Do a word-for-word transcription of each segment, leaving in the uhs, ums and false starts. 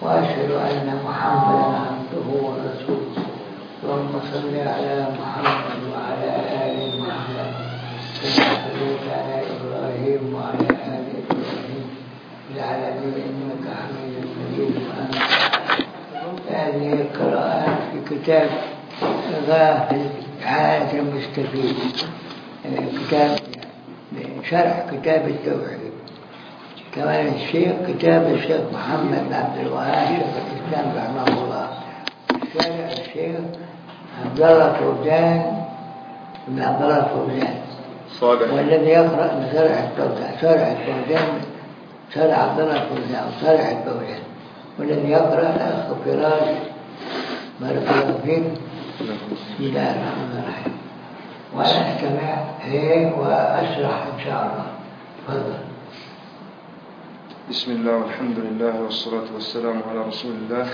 وأشهد أن محمدا عبده ورسوله. اللهم صل على محمد وعلى آل محمد كما صليت على إبراهيم وعلى آل إبراهيم في العالمين إنك حميد مجيد. هذه القراءات في كتاب غافل حالة المستفيد، كتاب شرح كتاب التوحيد. كمان الشيخ كتاب الشيخ محمد بن عبد الوهاب شيخ الإسلام رحمه الله، شارع الشيخ عبد الله فوزان بن عبد الله فوزان صالح، والذي يقرأ شرح الفوزان شرح الفوزان شرح عبد الله فوزان وشرح الفوزان، والذي يقرأ الأخ فراس بارك الله فيك. بسم الله الرحمن الرحيم. وأنا أستمع إليه وأشرح إن شاء الله. تفضل. بسم الله والحمد لله والصلاة والسلام على رسول الله.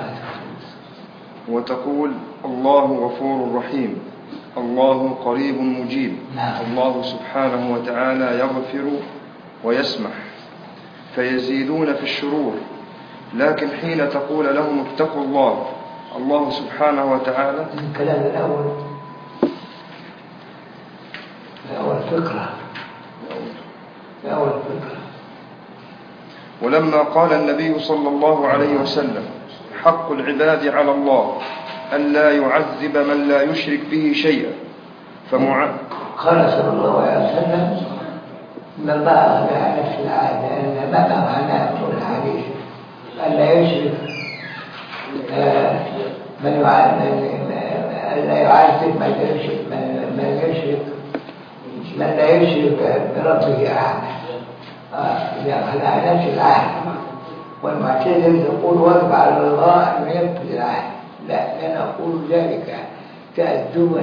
وتقول: الله غفور رحيم، الله قريب مجيب. الله سبحانه وتعالى يغفر ويسمح فيزيدون في الشرور، لكن حين تقول لهم اتقوا الله، الله سبحانه وتعالى الكلام الأول الأول فكرة الأول فكرة ولما قال النبي صلى الله عليه وسلم: حق العباد على الله أن لا يعذب من لا يشرك به شيئا، فمع قال صلى الله عليه وسلم: إن الله أخذ نفس العادة أن ما معناه طول الحديث أن لا يشرك من لا يعذب من يشرك من يشرك من لا يشرك بربه أحدا. إذا أخذ نفس العهد، والمعتزلة يقول واجب على الله أن ينفذ العهد. لا، لا نقول ذلك تأدبا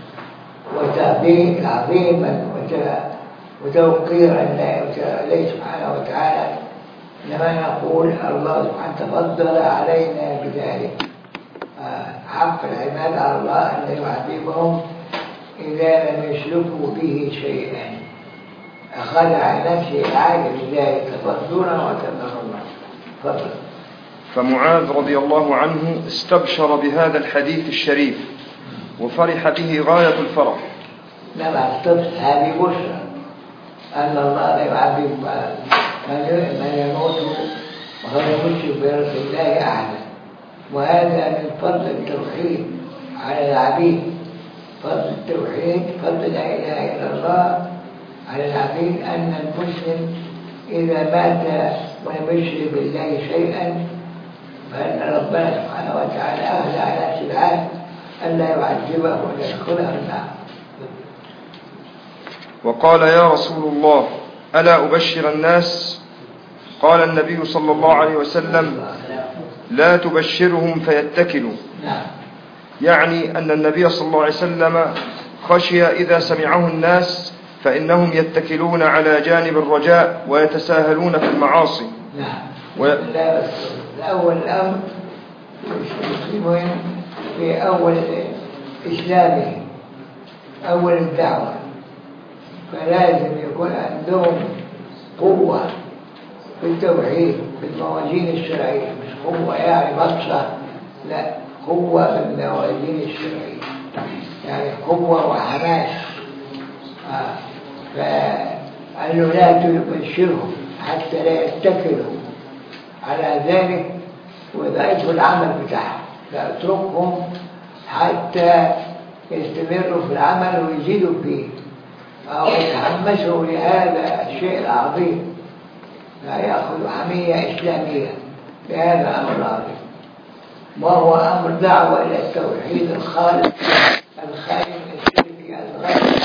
وتعظيما وتوقيرا لله سبحانه وتعالى، إنما نقول الله سبحانه تفضل علينا بذلك. حق العباد على الله أن لا يعذبهم إذا لم يشركوا به شيئا. أخذ على نفسه العهد بذلك تفضلا وتكرما. فضل. فمعاذ رضي الله عنه استبشر بهذا الحديث الشريف وفرح به غاية الفرح. نعم، هذه بشرى أن الله لا يعذب من يموت وهو يشرك برب الله أحدا، وهذا من فضل التوحيد على العبيد. فضل التوحيد، فضل لا إله إلا الله على العبيد، أن المسلم إذا مات ولم يشرك بالله شيئا فإن ربنا سبحانه وتعالى أخذ على نفس العهد أن لا يعذبه ولا يدخله النار. وقال: يا رسول الله ألا أبشر الناس؟ قال النبي صلى الله عليه وسلم: لا تبشرهم فيتكلوا. يعني أن النبي صلى الله عليه وسلم خشي إذا سمعه الناس فإنهم يتكلون على جانب الرجاء ويتساهلون في المعاصي. و... الأول الأمر المسلمين في أول إسلامه أول الدعوة، فلازم يكون عندهم قوة في التوحيد بالموازين الشرعية، مش قوة يعني بطشة، لا، قوة بالموازين الشرعية، يعني قوة وحماس. آه. فقال له: لا تبشرهم حتى لا يتكلوا على ذلك ويضعفوا العمل بتاعهم، فاتركهم حتى يستمروا في العمل ويزيدوا فيه أو يتحمسوا لهذا الشيء العظيم، فيأخذوا حمية إسلامية بهذا الأمر العظيم، وهو أمر دعوة إلى التوحيد الخالص الخالي من الشرك الغير.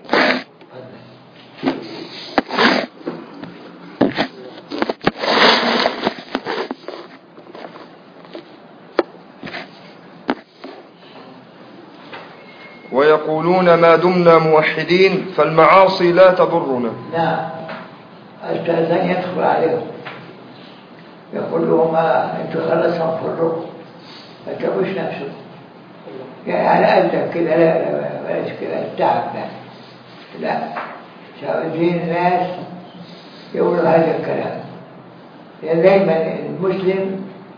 ويقولون ما دمنا موحدين فالمعاصي لا تضرنا. نعم، الثاني يدخل عليهم يقول لهم: انتوا خلاص انفروا ما تجوش نفسكم، يعني على قدك كده، لا لا بلاش كده التعب ده، لا، عاوزين الناس يقولوا هذا الكلام. يعني دايما المسلم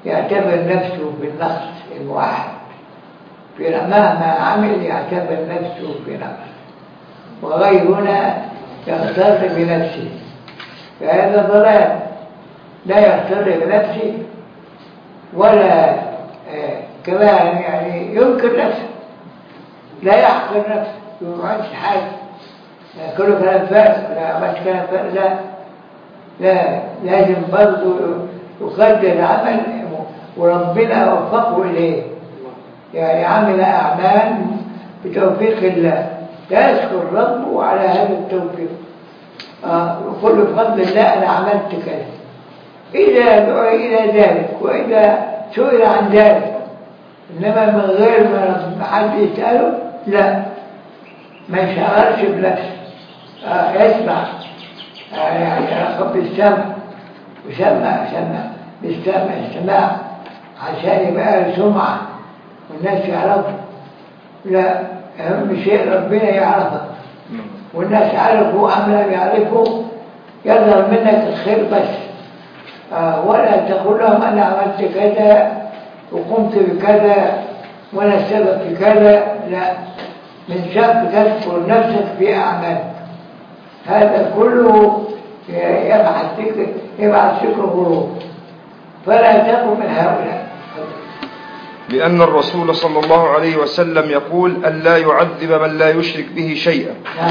يعتبر نفسه بالنقص الموحد، في مهما عمل يعتبر نفسه بنقص، وغيرنا يغتر بنفسه، فهذا ضلال. لا يغتر بنفسه ولا آه كمان يعني ينكر نفسه، لا يحقر نفسه، ما عملش حاجه، كله كلام فارغ، لا عملش كلام فارغ، لا لا لازم برضه يقدر العمل وربنا وفقه اليه، يعني عمل اعمال بتوفيق الله، لا يشكر ربه على هذا التوفيق، آه يقول بفضل الله انا عملت كذا، اذا دعي الى ذلك واذا سئل عن ذلك، انما من غير ما حد يساله لا، ما يشغلش بنفسه، آه يسمع، آه يعني يرقب بالسمع، وسمع سمع بالسمع السماع عشان يبقى سمعه والناس يعرفوا، لا اهم شيء ربنا يعرفك، والناس عرفوا ام لم يعرفوا يظهر منك الخير بس، آه ولا تقول لهم انا عملت كذا وقمت بكذا وانا السبب في كذا، لا، من شك تذكر نفسك في اعمالك، هذا كله يبعث فكر يبعث فكر غرور، فلا تكن من هؤلاء. لأن الرسول صلى الله عليه وسلم يقول أن لا يعذب من لا يشرك به شيئا،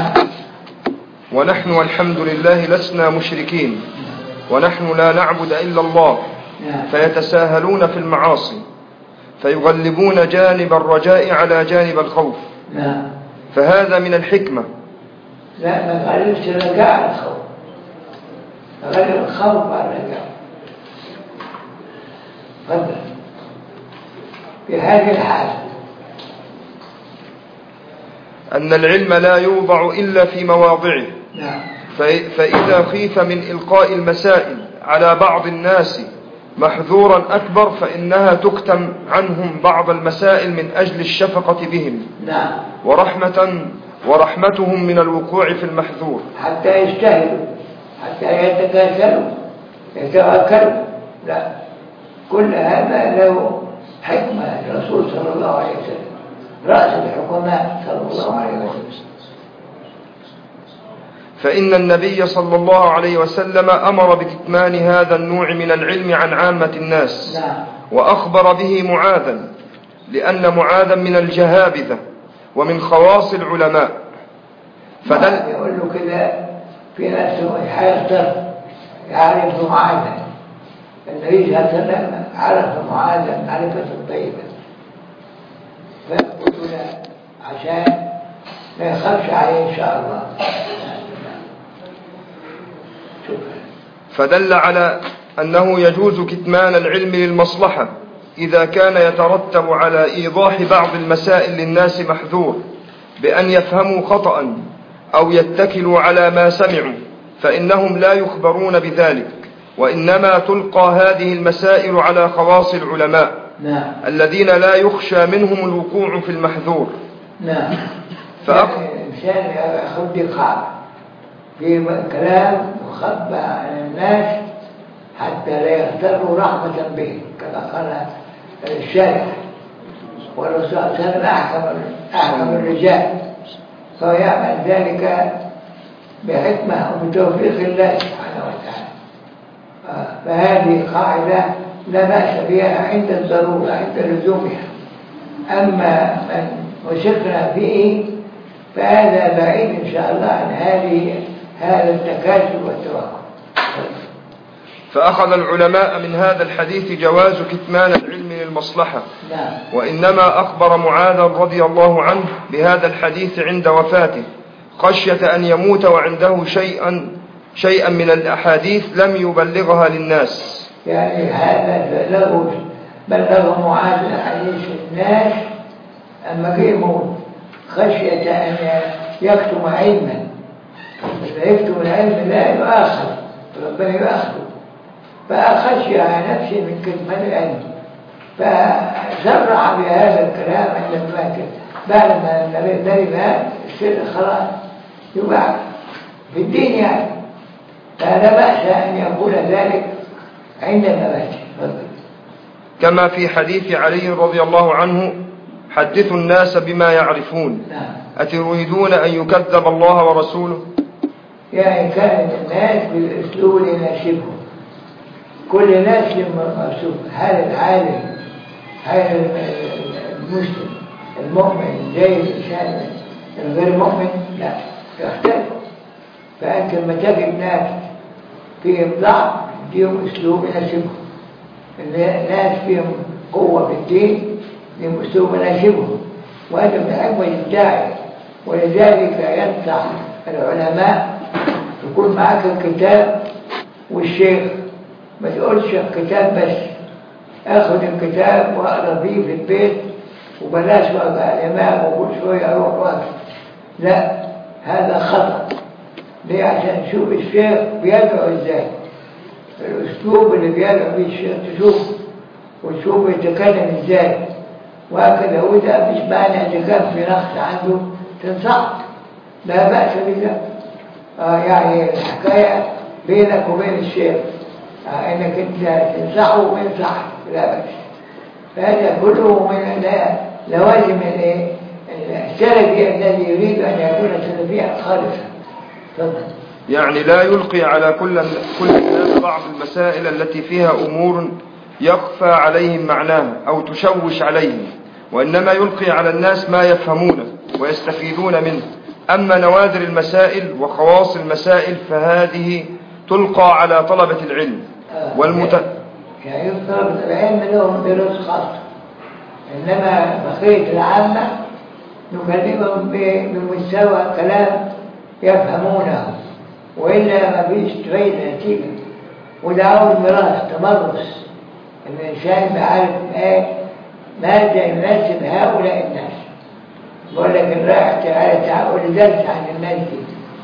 ونحن والحمد لله لسنا مشركين، ونحن لا نعبد إلا الله، فيتساهلون في المعاصي فيغلبون جانب الرجاء على جانب الخوف، فهذا من الحكمة. لا ما غلبش الرجاء على الخوف، غلب الخوف على الرجاء. فضل في هذه الحالة أن العلم لا يوضع إلا في مواضعه، نعم. فإذا خيف من إلقاء المسائل على بعض الناس محذورا أكبر فإنها تكتم عنهم بعض المسائل من أجل الشفقة بهم، نعم. ورحمة ورحمتهم من الوقوع في المحذور، حتى يجتهدوا، حتى يتكاسلوا يتوكلوا، لا، كل هذا له حكمة. الرسول صلى الله عليه وسلم رأس الحكماء صلى الله عليه وسلم. فإن النبي صلى الله عليه وسلم أمر بكتمان هذا النوع من العلم عن عامة الناس، نعم. وأخبر به معاذا، لأن معاذا من الجهابذة ومن خواص العلماء. فدل يقول له كده في نفسه حيرته يعرف معاذا، النبي صلى الله عليه وسلم عرف معاذا معرفة طيبة، فقلت له عشان ما يخافش عليه إن شاء الله. فدل على أنه يجوز كتمان العلم للمصلحة إذا كان يترتب على إيضاح بعض المسائل للناس محذور بأن يفهموا خطأ أو يتكلوا على ما سمعوا، فإنهم لا يخبرون بذلك، وإنما تلقى هذه المسائل على خواص العلماء، نعم. الذين لا يخشى منهم الوقوع في المحذور. نعم. فأق... الإنسان يأخذ قاعدة في كلام مخبى عن الناس حتى لا يغتروا رحمة به، كما قال الشارع، والرسول صلى الله عليه وسلم أحكم أحكم الرجال، فيعمل ذلك بحكمة وبتوفيق الله سبحانه وتعالى. فهذه قاعدة لا بأس بها عند الضرورة، عند لزومها. أما من وثقنا فيه فهذا بعيد إن شاء الله عن هذه هذا التكاسل والتوكل. فأخذ العلماء من هذا الحديث جواز كتمان العلم للمصلحة، نعم. وإنما أخبر معاذ رضي الله عنه بهذا الحديث عند وفاته خشية أن يموت وعنده شيئا شيئا من الأحاديث لم يبلغها للناس. يعني هذا بلغه بلغ معاذ الحديث الناس أما جه يموت خشية أن يكتم علما، فيكتم العلم لا يؤاخذ، ربنا يؤاخذه، فأخشي على نفسه من كتمان العلم، فسرع بهذا الكلام عند الماتر بعد ما النبي مات السر خلاص يباع في الدين يعني، فلا بأس أن يقول ذلك عند الممات. كما في حديث علي رضي الله عنه: حدثوا الناس بما يعرفون، أتريدون أن يكذب الله ورسوله؟ يعني كانت الناس بالأسلوب اللي يناسبهم، كل ناس لما أسلوب. هذا العالم، هذا المسلم المؤمن زي الإنسان الغير مؤمن؟ لا، يختلف. فأنت لما تجد ناس فيهم ضعف فيهم أسلوب يناسبهم، الناس فيهم قوة في الدين لهم أسلوب يناسبهم، وأنت بتحب الداعي. ولذلك ينصح العلماء يكون معك الكتاب والشيخ، ما تقولش الكتاب بس، اخذ الكتاب واقرا فيه في البيت وبلاش وقع الامام وكل شويه اروح واقف. لا، هذا خطأ. ليه؟ عشان تشوف الشيخ بيدعو ازاي، الاسلوب اللي بيدعو فيه الشيخ تشوفه وتشوفه يتكلم ازاي، وهكذا. وده مش معنى اذا كان في نقص عنده تنصحه، لا بأس بذلك. آه يعني الحكاية بينك وبين الشيخ، آه انك انت تنصحه وينصحك، لا بأس. فهذا كله من لوازم السلفي الذي يريد ان يكون سلفيا خالصا. تفضل. يعني لا يلقي على كل كل الناس بعض المسائل التي فيها امور يخفى عليهم معناها او تشوش عليهم، وانما يلقي على الناس ما يفهمونه ويستفيدون منه. أما نوادر المسائل وخواص المسائل فهذه تلقى على طلبة العلم والمت... يعني طلبة العلم لهم دروس خاصة، إنما بقية العامة نكلمهم بمستوى كلام يفهمونه، وإلا ما فيش فايدة نتيجة. وده عاوز مراس تمرس، الإنسان بعرف إيه ماذا يناسب هؤلاء الناس. بقول لك الرايح تعالى تعال درس عن الناس دي،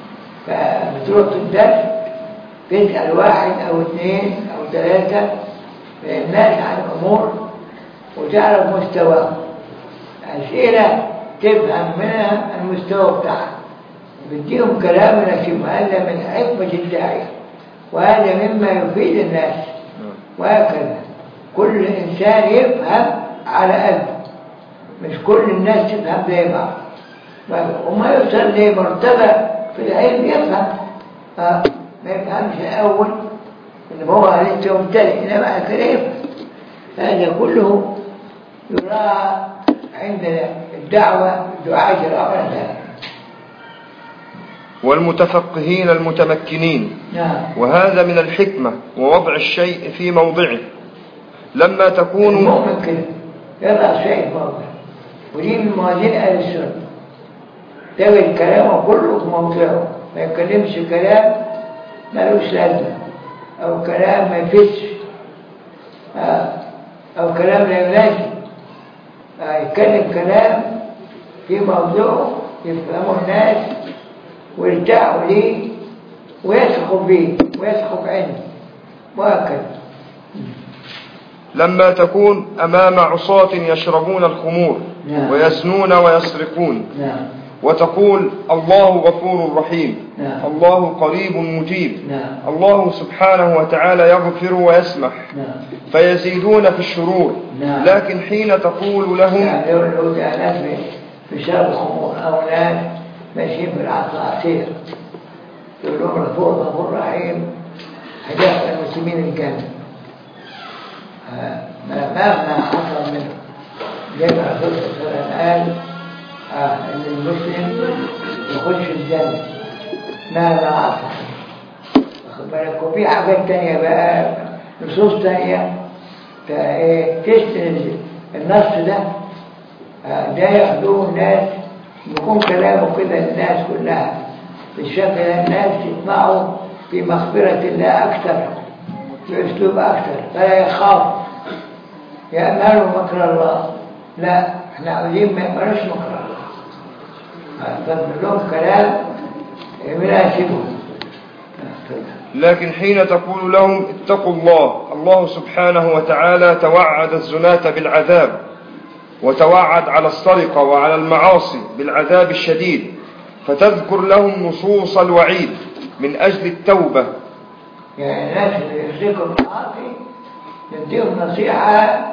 فبتروح الدرس تسأل واحد أو اثنين أو ثلاثة من الناس عن أمور وتعرف مستواهم، أسئلة تفهم منها المستوى بتاعها، بديهم كلام يناسبهم. هذا من حكمة الداعية، وهذا مما يفيد الناس. وهكذا كل إنسان يفهم على قده، مش كل الناس تفهم زي بعض، وما يوصل لمرتبة في العلم يفهم، آه ما يفهمش الأول إن هو لسه مبتدئ، إنما كده يفهم. هذا كله يراعى عند الدعوة، الدعاة يراعون ذلك. والمتفقهين المتمكنين. نعم. وهذا من الحكمة ووضع الشيء في موضعه. لما تكون المؤمن كده يضع شيء في موضعه، ودي من موازين أهل السنة، تجد كلامه كله في موضعه، ما يتكلمش كلام ملوش لازمة، أو كلام ما يفيدش، أو كلام لا يناسب. يتكلم كلام في موضوعه يفهمه الناس ويرجعوا ليه ويثقوا به ويثقوا بعلمه، وهكذا. لما تكون أمام عصاة يشربون الخمور نعم. ويزنون ويسرقون، نعم. وتقول الله غفور رحيم، نعم. الله قريب مجيب، نعم. الله سبحانه وتعالى يغفر ويسمح، نعم. فيزيدون في الشرور. نعم. لكن حين تقول لهم يعني لو ناس في شرب الخمور أو ناس ماشيين بالعصاصير يقولون غفور غفور رحيم، هداك المسلمين الجنة مهما حصل منه. زي ما الرسول صلى الله عليه وسلم قال آه ان المسلم يخش الجنة مهما حصل، واخد بالك. وفي حاجات تانية بقى، نصوص تانية تسند النص ده، آه ده ياخدوه الناس، يكون كلامه كده للناس كلها بالشكل ده، الناس يسمعوا في مغفرة الله أكثر، في أسلوب أكثر، فلا يخاف يأمنوا مكر الله. لا، احنا عاوزين ما يأمنوش مكر الله، فنقول لهم كلام يناسبهم. لكن حين تقول لهم اتقوا الله، الله سبحانه وتعالى توعد الزناة بالعذاب، وتوعد على السرقة وعلى المعاصي بالعذاب الشديد، فتذكر لهم نصوص الوعيد من أجل التوبة. يعني الناس اللي يشركوا المعاصي نديهم نصيحة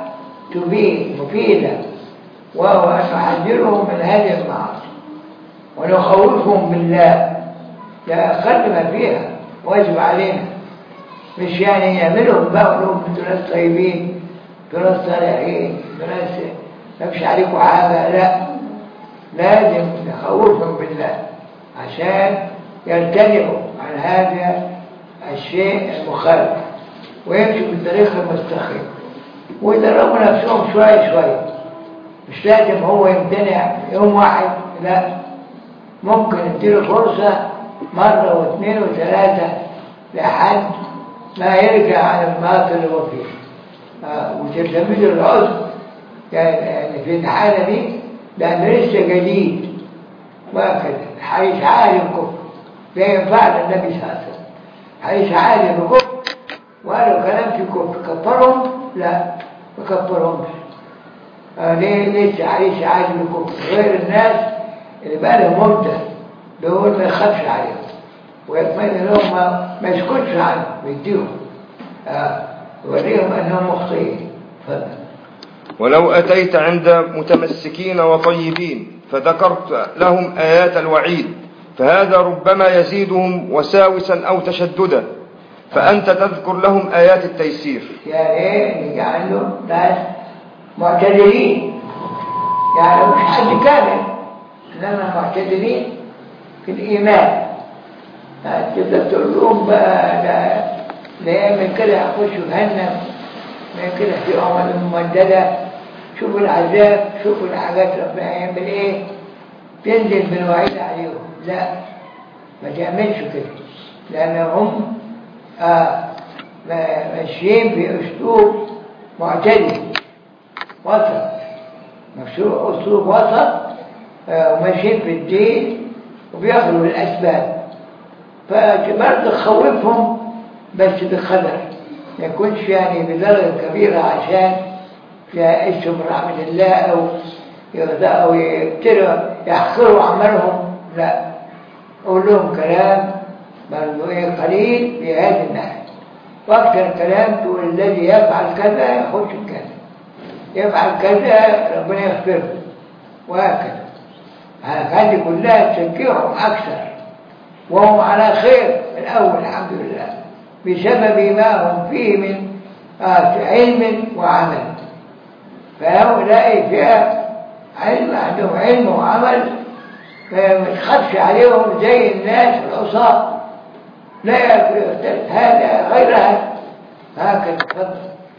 تبين مفيدة، وهو أن نحذرهم من هذه المعاصي ونخوفهم بالله. ده أقل ما فيها، واجب علينا، مش يعني يعملهم بقى ونقول انتوا ناس طيبين، انتوا ناس صالحين، انتوا ناس ما فيش عليكم حاجة. لا، لازم نخوفهم بالله عشان يرتدعوا عن هذا الشيء المخالف ويمشوا بالطريق المستقيم ويدربوا نفسهم شوية شوية. مش لازم هو يمتنع يوم واحد، لا، ممكن نديله فرصة مرة واثنين وثلاثة لحد ما يرجع عن المعاصي اللي هو فيه، آه وتلتمس العذر. يعني في الحالة دي لأنه لسه جديد وهكذا حيث عالي الكفر زي ما فعل النبي صلى الله عليه وسلم، حيث عالي الكفر وقالوا كلام في الكفر كفرهم؟ لا، ما كفرهمش. آه ليه؟ لسه حيث عالي الكفر، غير الناس اللي بقى لهم مدة دول ما يخافش عليهم ويتمنى لهم ما, ما يسكتش عنهم ويديهم آه يوريهم أنهم مخطئين. فضل. ولو أتيت عند متمسكين وطيبين فذكرت لهم آيات الوعيد فهذا ربما يزيدهم وساوسا أو تشددا، فأنت تذكر لهم آيات التيسير. يعني إيه؟ نجعل لهم ناس معتدلين، يعني مش حد كامل إنما معتدلين في الإيمان. تبدأ تقول لهم بقى ده لا من كده يخشوا جهنم، من كده في عمل ممددة، شوفوا العذاب، شوفوا الحاجات ربنا يعمل ايه، تنزل بالوعيد عليهم. لا، ما تعملش كده، لأنهم آه ماشيين بأسلوب معتدل وسط، مشروع أسلوب وسط، آه وماشيين في الدين وبياخذوا الأسباب. فبرضه تخوفهم بس بقدر، ما يكونش يعني بدرجة كبيرة عشان يئسوا من رحمة الله أو أو يبتلوا يحقروا عملهم. لا، أقول لهم كلام برضه إيه قليل في هذه الناحية، وأكثر كلام تقول الذي يفعل كذا يخش كذا، يفعل كذا ربنا يغفره، وهكذا. هذه كلها تشجعهم أكثر وهم على خير الأول الحمد لله بسبب ما هم فيه من علم وعمل. فهؤلاء فئة علم، عندهم علم وعمل، ما تخافش عليهم زي الناس العصاة، لا يختلف هذا غيرها. هكذا. تفضل.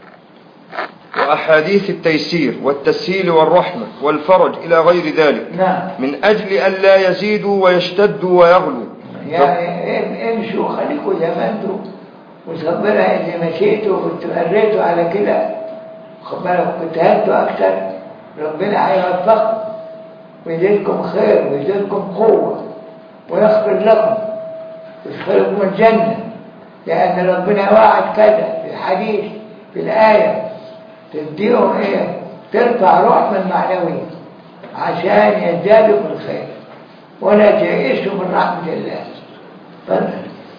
وأحاديث التيسير والتسهيل والرحمة والفرج إلى غير ذلك. نعم. من أجل أن لا يزيدوا ويشتدوا ويغلوا. يعني امشوا خليكوا زي ما انتوا وصبرها إذا مشيتوا وتمريتوا على كده خبروا واجتهدتوا أكثر، ربنا هيوفقكم ويزيدكم خير ويزيدكم قوة ويغفر لكم ويدخلكم الجنة، لأن ربنا وعد كذا في الحديث في الآية تديهم إيه؟ ترفع روح من معنوية عشان يزدادوا في الخير ولا تيئسوا من رحمة الله. فضل.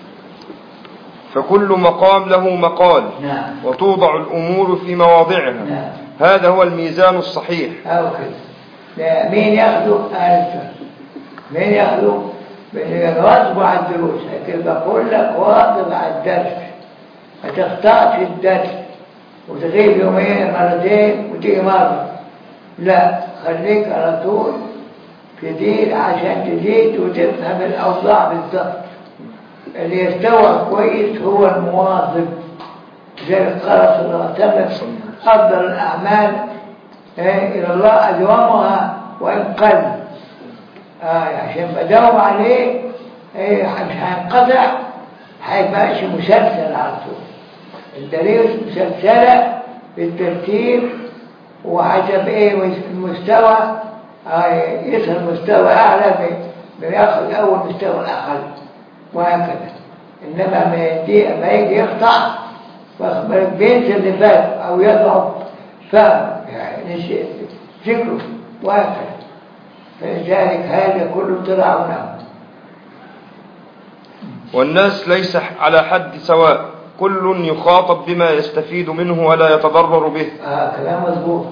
فكل مقام له مقال. نعم. وتوضع الأمور في مواضعها. نعم. هذا هو الميزان الصحيح. أو كده. مين ياخذوا؟ ألف. مين ياخذوا؟ واظبوا على الدروس، لكن بقول لك واظب على الدرس، ما تقطعش الدرس وتغيب يومين مرتين وتيجي مرة، لا، خليك على طول في دين عشان تزيد وتفهم الأوضاع بالضبط. اللي يستوعب كويس هو المواظب، زي قال صلى الله عليه وسلم أفضل الأعمال إلى الله أدومها وإن قل. آه عشان بداوم عليه إيه مش هينقطع، هيبقاش مسلسل على طول. الدروس مسلسلة بالترتيب وحسب إيه المستوى، آه يصل مستوى أعلى بياخذ أول مستوى الأقل وهكذا. إنما ما يجي يقطع واخبرك بينسى اللي فات أو يضعف فهم يعني فكره وهكذا. فلذلك هذا كله طلعونه. والناس ليس على حد سواء، كل يخاطب بما يستفيد منه ولا يتضرر به. آه كلام مظبوط.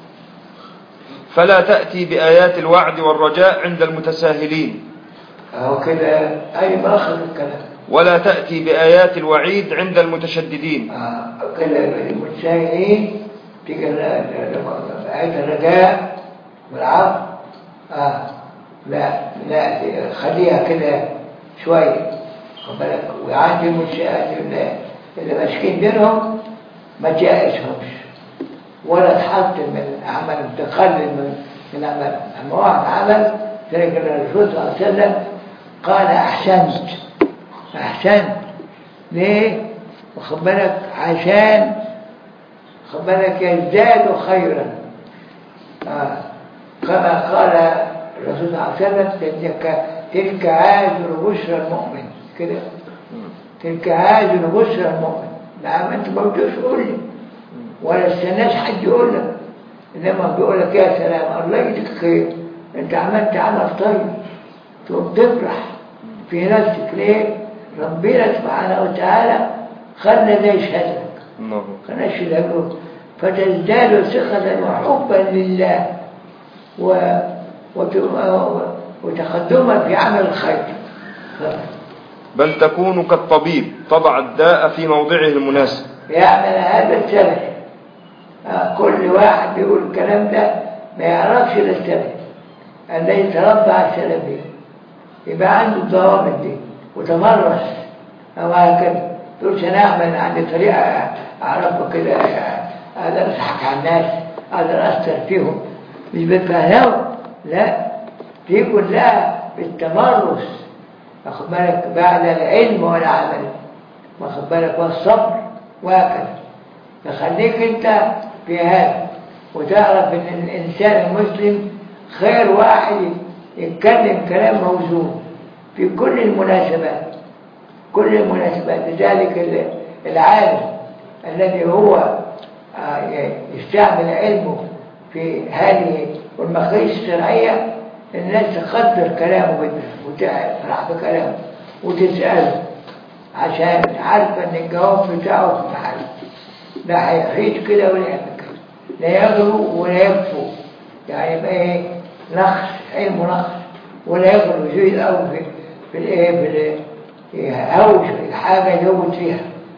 فلا تأتي بآيات الوعد والرجاء عند المتساهلين. أهو كده أي مأخذ الكلام. ولا تأتي بآيات الوعيد عند المتشددين. آه كده المتساهلين تيجي آيات الرجاء والعفو. آه لا لا خليها كده شوية خد بالك. وعندي المتساهلين اللي ماسكين دينهم ما تيأسهمش ولا تحط من عمل تقلل من من عمل. أما واحد عمل تلقى الرسول صلى الله عليه وسلم قال أحسنت أحسنت ليه؟ واخد بالك عشان واخد بالك يزداد خيرا. آه. كما قال الرسول صلى الله عليه وسلم تلك تلك عاجل بشرى المؤمن كده. تلك عاجل بشرى المؤمن. نعم انت ما بدوش قول لي ولا استناش حد يقول لك انما بيقول لك يا سلام الله يجزيك خير انت عملت عمل طيب تقوم تفرح في نفسك. ليه؟ ربنا سبحانه وتعالى خلنا ده يشهد لك خلنا يشهد لك فتزداد ثقة وحبا لله و... وت... وتقدما في عمل الخير. بل تكون كالطبيب تضع الداء في موضعه المناسب. يعمل هذا السلف. آه كل واحد بيقول الكلام ده ما يعرفش السلف الذي تربى على السلفية يبقى عنده الضوابط دي وتمرس أو هكذا. تقولش أنا أعمل عندي طريقة أعرفه كده أقدر أضحك على الناس أقدر أثر فيهم مش بالفهلاوة لا دي كلها بالتمرس واخد بالك بعد العلم والعمل واخد بالك والصبر وهكذا. فخليك انت في هذا وتعرف ان الانسان المسلم خير واحد يتكلم كلام موزون في كل المناسبات كل المناسبات. لذلك العالم الذي هو يستعمل علمه في هذه والمقاييس الشرعية الناس تقدر كلامه وتفرح بكلامه وتسأله عشان عارفة ان الجواب بتاعه في محل لا هيعيش كده ولا يعمل كده لا يغلو ولا يكفو يعني يبقى ايه نقص علم نقص ولا يغلو زي الاول في في الايه في هوش الحاجه يزود فيها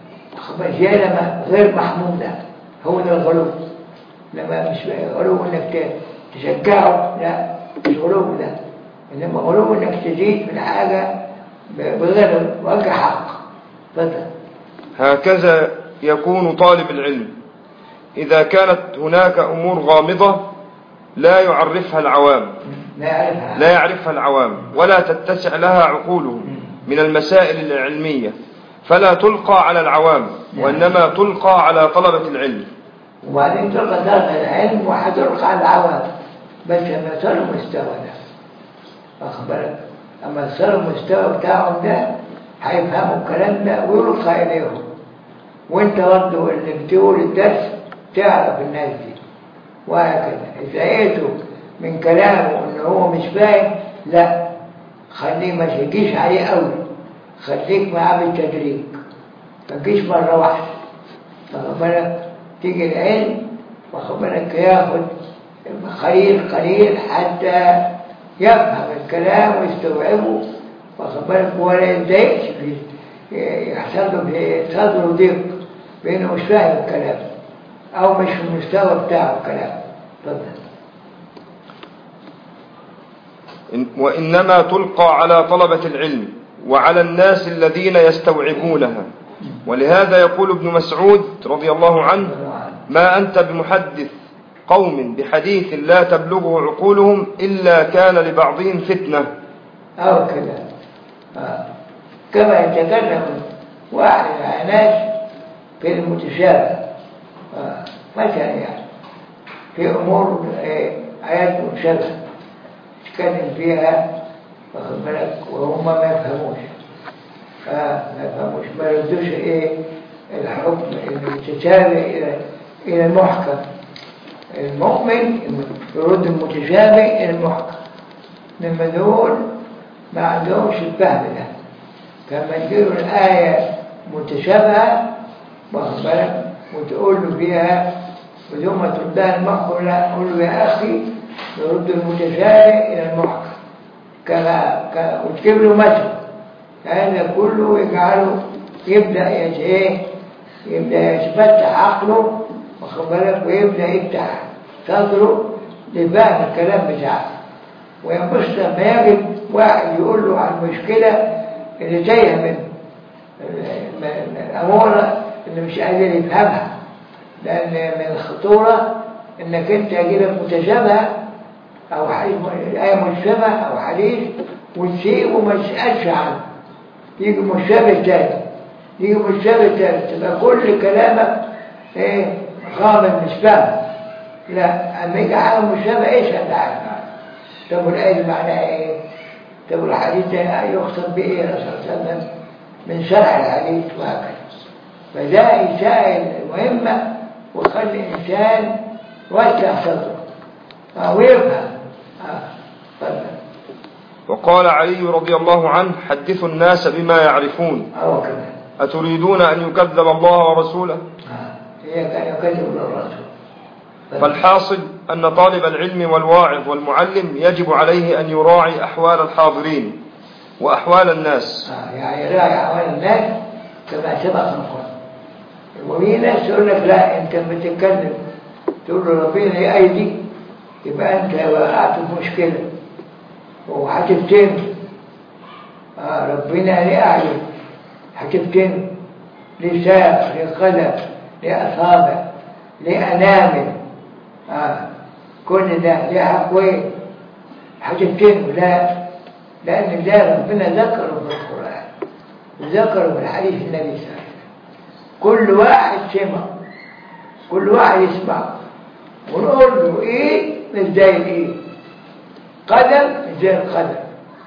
زياده غير محموده هو ده الغلو. لما مش غلو انك تشجعه لا مش غلو ده انما غلو انك تزيد من حاجه بغير وجه حق. بدأ. هكذا يكون طالب العلم إذا كانت هناك أمور غامضة لا يعرفها العوام لا يعرفها, لا يعرفها العوام ولا تتسع لها عقولهم من المسائل العلمية فلا تلقى على العوام وإنما تلقى على طلبة العلم. وبعدين تلقى طلبة العلم وحتلقى على العوام بس لما يصير المستوى ده أخبرك أما يصير المستوى بتاعهم ده هيفهموا الكلام ده ويلقى إليهم. وانت برضه اللي بتقول الدرس تعرف الناس دي وهكذا. إذا لقيته من كلامه إن هو مش فاهم لا خليه ما تجيش عليه قوي خليك معاه بالتدريج ما تجيش مرة واحدة واخد بالك تيجي العلم واخد بالك ياخد قليل قليل حتى يفهم الكلام ويستوعبه واخد بالك ولا يتضايقش فيه يحصل له في صدره ضيق بانه مش فاهم الكلام او مش في المستوى بتاعه الكلام. اتفضل. وانما تلقى على طلبة العلم وعلى الناس الذين يستوعبونها. ولهذا يقول ابن مسعود رضي الله عنه ما أنت بمحدث قوم بحديث لا تبلغه عقولهم إلا كان لبعضهم فتنة. أو كده آه. كما يتكلم واحد مع ناس في المتشابه آه. مثلا يعني في أمور آيات متشابهة يتكلم فيها واخد بالك وهم ما يفهموش آه. ما يفهموش ما يردوش إيه الحكم المتشابه إلى إلى المحكم. المؤمن يرد المتشابه إلى المحكم لما دول ما عندهمش الفهم ده. كما تجيله الآية متشابهة واخد بالك، وتقول له فيها بدون ما تردها المحكم، لا قول له يا أخي نرد المتشابه إلى المحكم كما ك... وتجيب له مثل. هذا كله يجعله يبدأ ايه يبدأ يتفتح عقله، واخد بالك، ويبدأ يفتح صدره لفهم الكلام بتاعه. وينبسط لما يجد واحد يقول له عن المشكلة اللي تايهه منه، الأمور اللي مش قادر يفهمها، لأن من الخطورة إنك أنت يجيلك متشابهة أو حديث آية مشابهة أو حديث وتسيبه وما تسألش عنه، يجي مشابه تاني يجي مشابه تاني، تبقى كل كلامك إيه غامض مش فاهم. لا، أما يجي حاجة مشابهة إيش أنت عارف؟ طب والآية معناها إيه؟ طب والحديث يقصد بإيه الرسول صلى الله عليه وسلم من شرح الحديث وهكذا. فده يسائل مهمة ويخلي الإنسان واسع صدره أو يفهم. آه. وقال علي رضي الله عنه: حدثوا الناس بما يعرفون. أو كمان أتريدون أن يكذب الله ورسوله؟ آه. هي كان يكذب الله ورسوله. فالحاصل أن طالب العلم والواعظ والمعلم يجب عليه أن يراعي أحوال الحاضرين وأحوال الناس. آه. يعني يراعي أحوال الناس كما سبق في القرآن. وفي ناس يقول لك لا، أنت بتتكلم تقول له ربنا ليه أيدي، يبقى أنت وقعت في مشكلة وهتفتن. آه ربنا ليه أعين، هتفتن. ليه ساق، ليه قدم، ليه أصابع، ليه أنامل، آه كل ده ليه حقوين، هتفتن. لا، لأن ده ربنا ذكره في القرآن وذكره في الحديث النبي صلى الله عليه وسلم. كل واحد سمع، كل واحد يسمع، ونقول له ايه مش زي الايه، قدم مش زي القدم.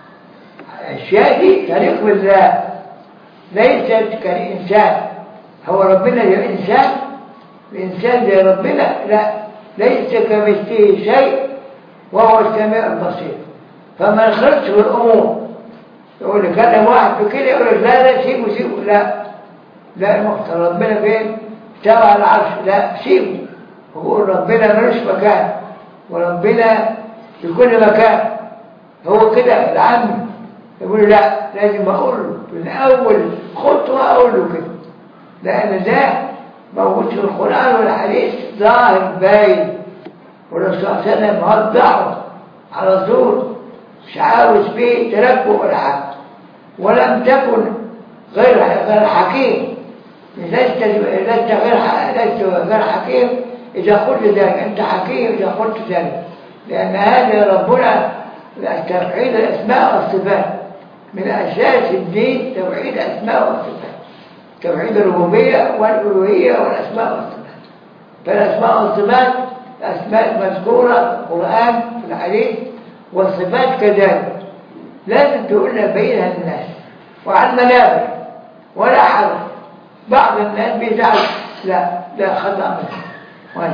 الاشياء دي طريق بالله، ليست كالانسان. هو ربنا زي الانسان، الانسان زي ربنا؟ لا، ليس كمثله شيء وهو السميع البصير. فما يخلطش بالامور، يقول لك انا واحد بكده يقول لك لا لا سيبه سيبه، لا لا المختار ربنا فين؟ استوى على العرش، لا سيبه. ويقول ربنا ملوش مكان وربنا في كل مكان. هو كده العام يقول لا، لازم اقول له من اول خطوه اقول له كده، لان ده موجود في القران والحديث ظاهر باين، والرسول صلى الله عليه وسلم وضحه على طول، مش عاوز فيه تركب ولا حاجه. ولم تكن غير غير حكيم، لست لست غير لست غير حكيم إذا قلت ذلك، أنت حكيم إذا قلت ذلك، لأن هذا ربنا توحيد الأسماء والصفات، من أساس الدين توحيد الأسماء والصفات، توحيد الربوبية والألوهية والأسماء والصفات. فالأسماء والصفات أسماء مذكورة في القرآن في الحديث، والصفات كذلك لازم تقولها بينها الناس وعلى المنابر ولا حرج. بعض الناس بيزعل، لا لا خطأ منه،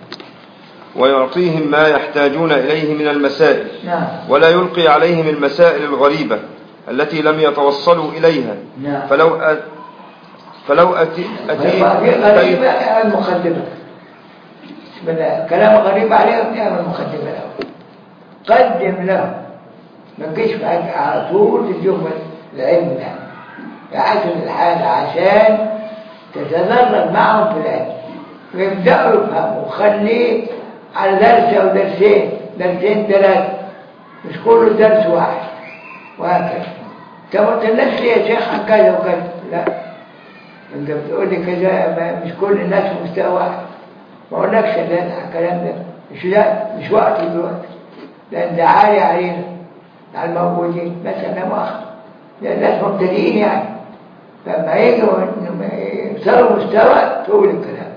ويعطيهم ما يحتاجون إليه من المسائل. نعم. ولا يلقي عليهم المسائل الغريبة التي لم يتوصلوا إليها. نعم. فلو أ... فلو أتي أتي غريبة اعمل مقدمة، بسم الله، كلام غريب عليهم اعمل مقدمة له، قدم له، ما تجيش على طول تديهم العلم ده، يعزم الحال عشان تتدرج معهم في العلم ويبدأوا يفهموا. وخليه على درس أو درسين، درسين ثلاثة، مش كله درس واحد وهكذا. طب الناس ليه يا شيخ عن كذا وكذا؟ لا، انت بتقول لي كذا، مش كل الناس في مستوى واحد. ما اقولكش الكلام ده مش لا مش وقت دلوقتي، لان ده عالي علينا على الموجودين، مثلا مؤخر لان الناس مبتدئين يعني، لما يجوا يوصلوا مستوى تقول الكلام.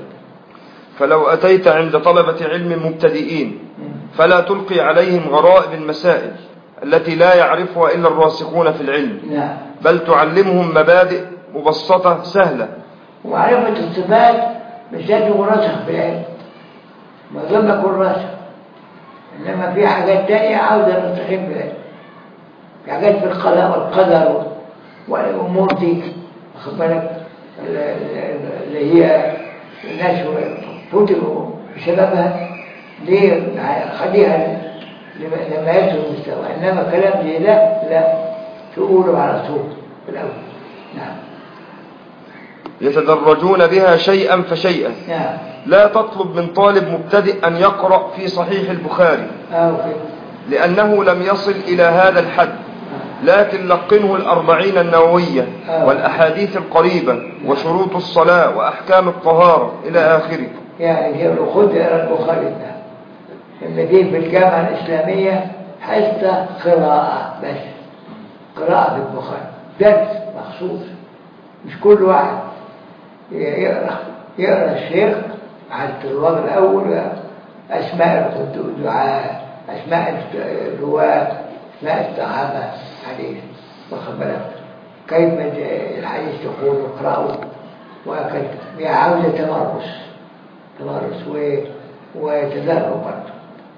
فلو أتيت عند طلبة علم مبتدئين فلا تلقي عليهم غرائب المسائل التي لا يعرفها إلا الراسخون في العلم، نعم. بل تعلمهم مبادئ مبسطة سهلة. ومعرفة الصفات مش لازم راسخ في العلم، ما ظن يكون راسخ، إنما في حاجات تانية عاوزة الراسخين في العلم، في حاجات في القضاء والقدر والأمور دي، واخد بالك، اللي هي الناس فتنوا بسببها، ليه خليها لما يصل المستوى، إنما كلام زي ده لا تقوله على طول في الأول. نعم. يتدرجون بها شيئا فشيئا. نعم. لا تطلب من طالب مبتدئ أن يقرأ في صحيح البخاري أوكي. لأنه لم يصل إلى هذا الحد، لكن لقنه الأربعين النووية والأحاديث القريبة وشروط الصلاة وأحكام الطهارة إلى آخره. يعني خذ البخاري ده الذي في الجامعة الإسلامية حتى قراءة، بس قراءة في البخاري درس مخصوص، مش كل واحد يقرأ يقرأ الشيخ على الطلاب الأول أسماء الدعاء، أسماء الرواة، أسماء الصحابة، حديث واخد بالك كيف الحديث تقول اقرأوا، وهكذا. هي عاوزة تمرس تمرس وتدرب برضه.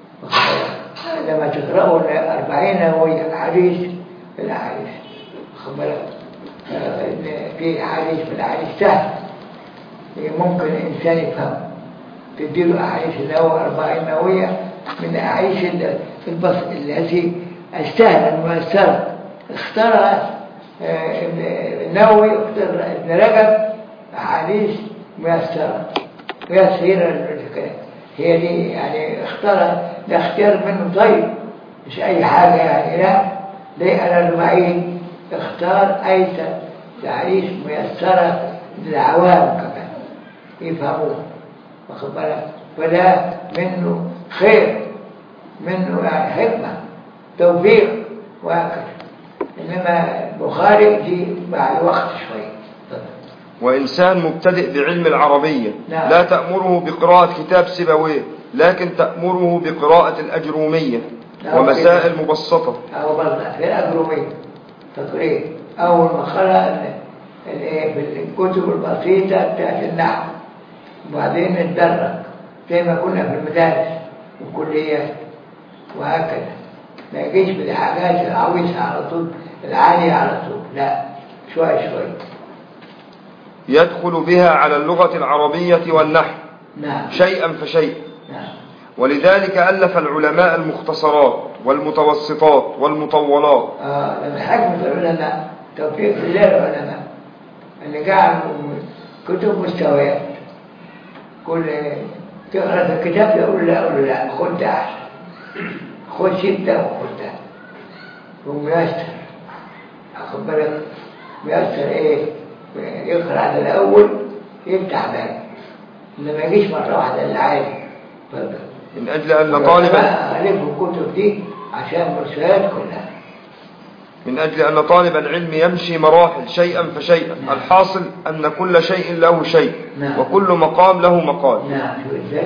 لما تقرأوا الأربعين نووية حديث في الأحاديث واخد بالك في حديث في الأحاديث سهل ممكن الإنسان يفهم، تديله أحاديث النووية أربعين نووية من الأحاديث التي السهلة الميسرة اختارها النووي، اختار ابن رجب أحاديث ميسرة ميسرة هي دي يعني اختار ده اختيار منه طيب مش أي حاجة يعني، لا ليه أنا الوعيد اختار أي تعريف ميسرة للعوام كمان يفهموه واخد بالك، فده منه خير، منه يعني حكمة توفيق وهكذا. إنما البخاري دي بعد وقت شوية. وإنسان مبتدئ بعلم العربية نعم. لا تأمره بقراءة كتاب سيبويه، لكن تأمره بقراءة الأجرومية نعم. ومسائل مبسطة أو برضه في الأجرومية تقريب أول ما خلق في الكتب البسيطة بتاعت النحو، وبعدين نتدرج زي ما كنا في المدارس والكليات وهكذا، ما يجيش بالحاجات العويصة على طول العالية على طول، لا شوي شوي يدخل بها على اللغة العربية والنحو نعم. شيئا فشيئا نعم. ولذلك ألف العلماء المختصرات والمتوسطات والمطولات. آه من حكمة العلماء توفيق الله العلماء اللي جعلوا كتب مستويات، كل تقرأ في الكتاب يقول لا أقول لا خد ده أحسن، خد ستة وخد ده، وميسر أخد بالك ميسر إيه يقرأ على الأول يفتح بالك، إنما يجيش مرة واحدة العالي. من أجل أن طالبا ألف الكتب دي عشان المرسلات كلها، من أجل أن طالب العلم يمشي مراحل شيئا فشيئا. نعم. الحاصل أن كل شيء له شيء. نعم. وكل مقام له مقال. نعم.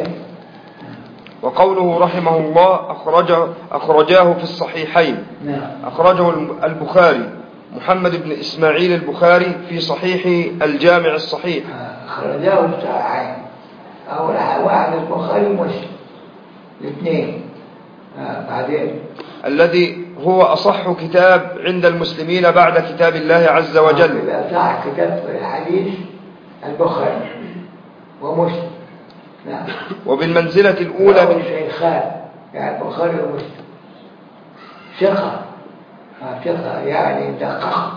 وقوله رحمه الله أخرجه أخرجاه في الصحيحين. نعم. أخرجه البخاري محمد بن إسماعيل البخاري في صحيح الجامع الصحيح. أخرجاه الصحيحين أول واحد البخاري ومسلم الاثنين. آه بعدين الذي هو أصح كتاب عند المسلمين بعد كتاب الله عز وجل. آه أصح كتاب في الحديث البخاري ومسلم. نعم. وبالمنزلة الأولى من شيخان يعني البخاري ومسلم ثقة ثقة يعني دقق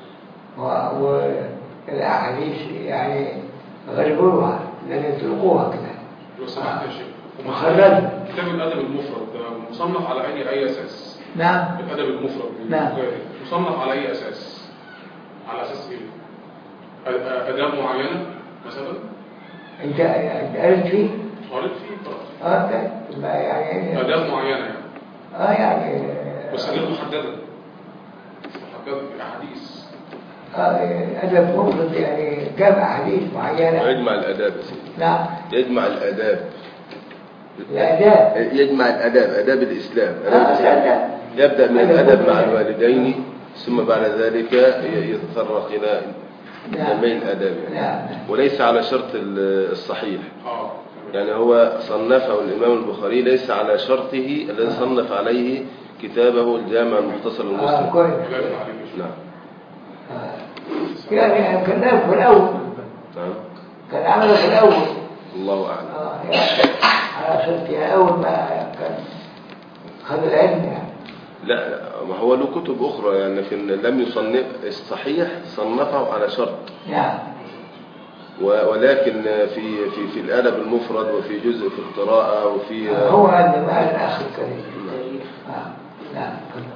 والأحاديث يعني غربوها لأن يتركوها كده. لو سمحت يا شيخ مخرج كتاب الأدب المفرد ده مصنف على أي أي أساس؟ نعم. الأدب المفرد نعم. مصنف على أي أساس؟ على أساس إيه؟ آداب معينة مثلا؟ أنت قريت فيه؟ قريت فيه طبعا. آه طيب يعني آداب معينة يعني. آه يعني بس غير محددة. محددة أحاديث. آه أدب مفرد يعني جمع أحاديث معينة. يجمع الآداب يا سيدي. نعم. يجمع الآداب. الآداب. يجمع الآداب آداب الإسلام. آه الآداب. يبدأ من الأدب مع الوالدين ثم بعد ذلك يتطرق إلى جميع الآداب يعني. نعم. وليس على شرط الصحيح. يعني هو صنفه الإمام البخاري ليس على شرطه الذي صنف عليه كتابه الجامع المختصر المسلم. آه كويس. نعم. آه. يعني كلام في الأول. نعم. كان عمله في الأول. الله أعلم. آه يعني على صرتها أول ما كان خد العلم يعني. لا ما هو له كتب أخرى يعني، لكن لم يصنف الصحيح، صنفه على شرط. نعم. ولكن في في في الأدب المفرد وفي جزء في القراءة وفي هو عند مع الأخ الكريم. نعم.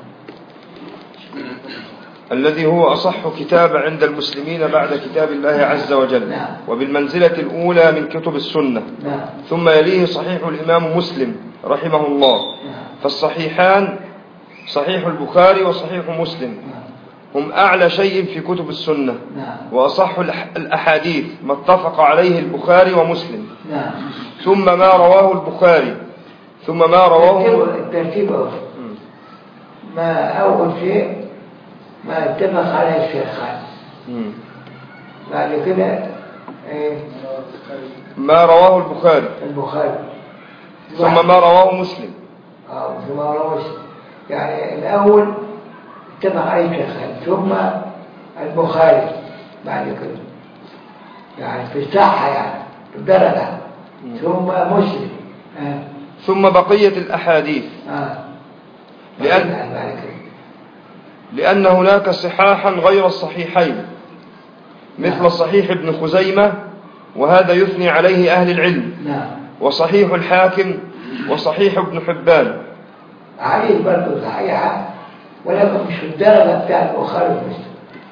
الذي هو أصح كتاب عند المسلمين بعد كتاب الله عز وجل، نعم. وبالمنزلة الأولى من كتب السنة. نعم. ثم يليه صحيح الإمام مسلم رحمه الله. نعم. فالصحيحان صحيح البخاري وصحيح مسلم هم أعلى شيء في كتب السنة. نعم. وأصح الأحاديث ما اتفق عليه البخاري ومسلم. نعم. ثم ما رواه البخاري ثم ما رواه الترتيب أول. ما أول شيء ما اتفق عليه الشيخان. بعد كده ايه ما رواه البخاري البخاري ثم ما رواه مسلم. اه ثم ما رواه مسلم. يعني الأول اتفق عليه الشيخان ثم البخاري بعد كده يعني في الصحة يعني في الدرجة ثم مسلم آه. ثم بقية الأحاديث آه. لأن لأن هناك صحاحا غير الصحيحين مثل نعم. صحيح ابن خزيمة وهذا يثني عليه أهل العلم. نعم. وصحيح الحاكم وصحيح ابن حبان عليه برضه صحيحة ولكن مش في الدرجة بتاع البخاري ومسلم.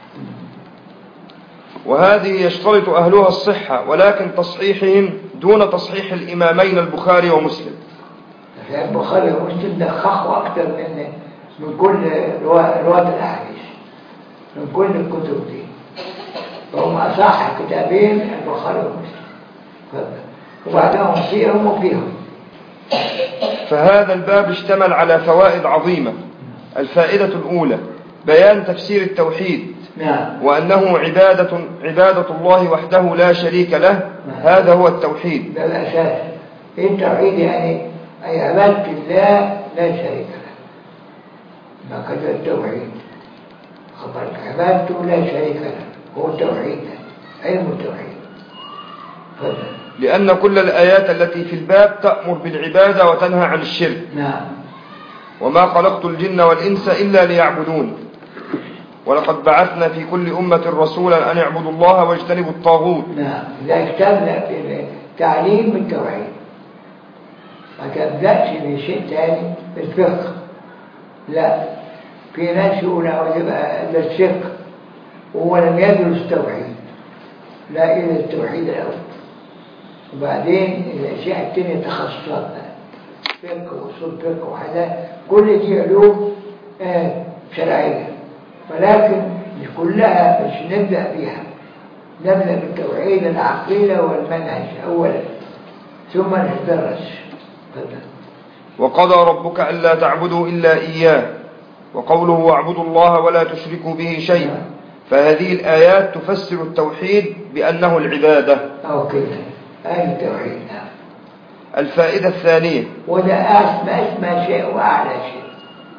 وهذه يشترط أهلها الصحة ولكن تصحيحهم دون تصحيح الإمامين البخاري ومسلم. البخاري ومسلم دخخوا أكثر من من كل رواة الأحاديث من كل الكتب دي، فهم أصح كتابين البخاري ومسلم وبعدهم فيهم وفيهم. فهذا الباب اشتمل على فوائد عظيمة. الفائدة الأولى بيان تفسير التوحيد. نعم. وأنه عبادة عبادة الله وحده لا شريك له. نعم. هذا هو التوحيد. ده الأساس. التوحيد يعني أي عبادة الله لا شريك له. ما كذا التوحيد خبرك عبادته لا شريك له هو التوحيد علم التوحيد. فضل. لأن كل الآيات التي في الباب تأمر بالعبادة وتنهى عن الشرك. نعم. وما خلقت الجن والإنس إلا ليعبدون ولقد بعثنا في كل أمة رسولا أن يعبدوا الله واجتنبوا الطاغوت. نعم. إذا اجتمنا بالتعليم بالتوحيد ما تبدأش بشيء ثاني بالفقه. لا في ناس يقول عاوز يبقى إلا الفقه وهو لم يدرس التوحيد. لا إلا التوحيد الأول وبعدين الأشياء التانية تخصصات فقه وأصول فقه وحاجات كل دي علوم آه شرعية ولكن مش كلها مش نبدأ بيها. نبدأ بالتوحيد العقيدة والمنهج أولا ثم ندرس. وقضى ربك ألا تعبدوا إلا إياه وقوله واعبدوا الله ولا تشركوا به شيئا. فهذه الآيات تفسر التوحيد بأنه العبادة. أو كده أي التوحيد. الفائدة الثانية وده أسمى أسمى شيء وأعلى شيء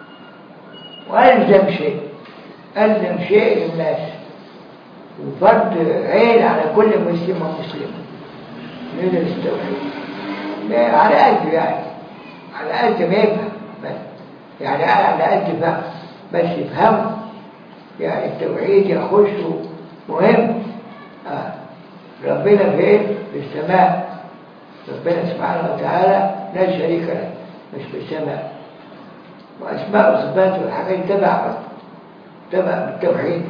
وألزم شيء ألزم شيء للناس وفرض عين على كل مسلم ومسلمة يدرس التوحيد على قد يعني على قد ما يفهم بس يعني على قد فهم بس يفهم يعني التوحيد يخشه مهم. آه. ربنا فين؟ في السماء. ربنا سبحانه وتعالى لا شريك له مش في السماء وأسماء وصفاته والحاجات تبع تبع بالتوحيد.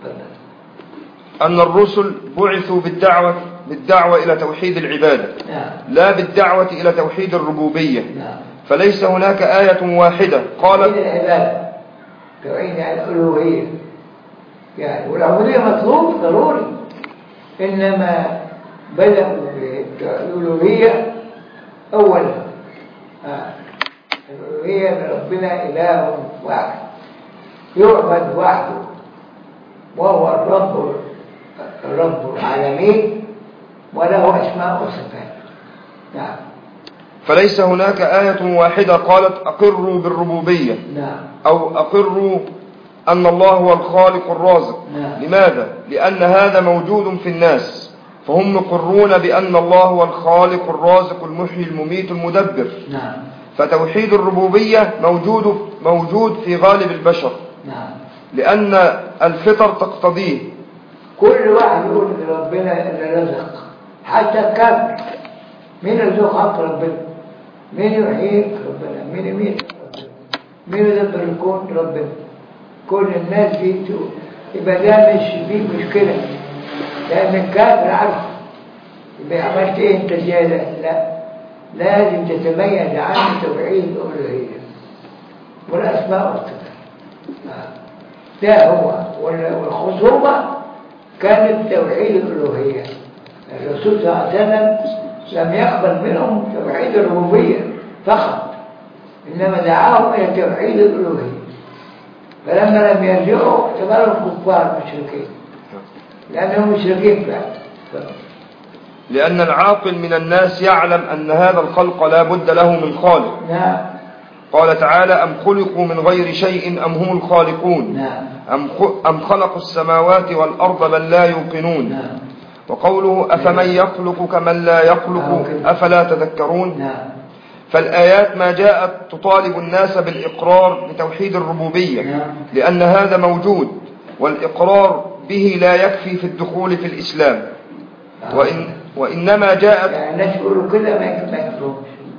أن الرسل بعثوا بالدعوة بالدعوة إلى توحيد العبادة. نعم. لا بالدعوة إلى توحيد الربوبية. نعم. فليس هناك آية واحدة قالت توحيد العبادة توحيد الألوهية يعني والعبودية مطلوب ضروري إنما بدأوا بالألوهية أولا. آه. الألوهية من ربنا إله واحد يعبد وحده وهو الرب الرب العالمين وله أسماء وصفات. نعم. فليس هناك آية واحدة قالت أقروا بالربوبية. نعم. أو أقروا أن الله هو الخالق الرازق. نعم. لماذا؟ لأن هذا موجود في الناس فهم مقرون بأن الله هو الخالق الرازق المحيي المميت المدبر. نعم. فتوحيد الربوبية موجود موجود في غالب البشر. نعم. لأن الفطر تقتضيه. كل واحد يقول ربنا اللي رزق، حتى الكافر. مين يرزق حق ربنا؟ مين يحييك؟ ربنا. مين يميت؟ ربنا. مين يدبر الكون؟ ربنا. كل الناس دي تقول، يبقى ده مش فيه مشكلة، لأن الكافر عارف. يبقى عملت إيه أنت زيادة؟ لا، لازم تتميز عن توحيد الألوهية والأسماء والصفات. ده هو. والخصومة كانت توحيد الألوهية. الرسول صلى الله عليه وسلم لم يقبل منهم توحيد الربوبية فقط، إنما دعاهم إلى توحيد الألوهية. فلما لم يرجعوا اعتبروا كفار مشركين، لأنهم مشركين فعلا. لأن العاقل من الناس يعلم أن هذا الخلق لا بد له من خالق. نعم. قال تعالى: أم خلقوا من غير شيء أم هم الخالقون. نعم. أم خلقوا السماوات والأرض بل لا يوقنون. نعم. وقوله: أفمن يخلق كمن لا يخلق أفلا تذكرون. نعم. فالآيات ما جاءت تطالب الناس بالإقرار بتوحيد الربوبية. نعم. لأن هذا موجود، والإقرار به لا يكفي في الدخول في الإسلام. وإن وإنما جاءت يعني الناس يقولوا كده ما يكفرهمش.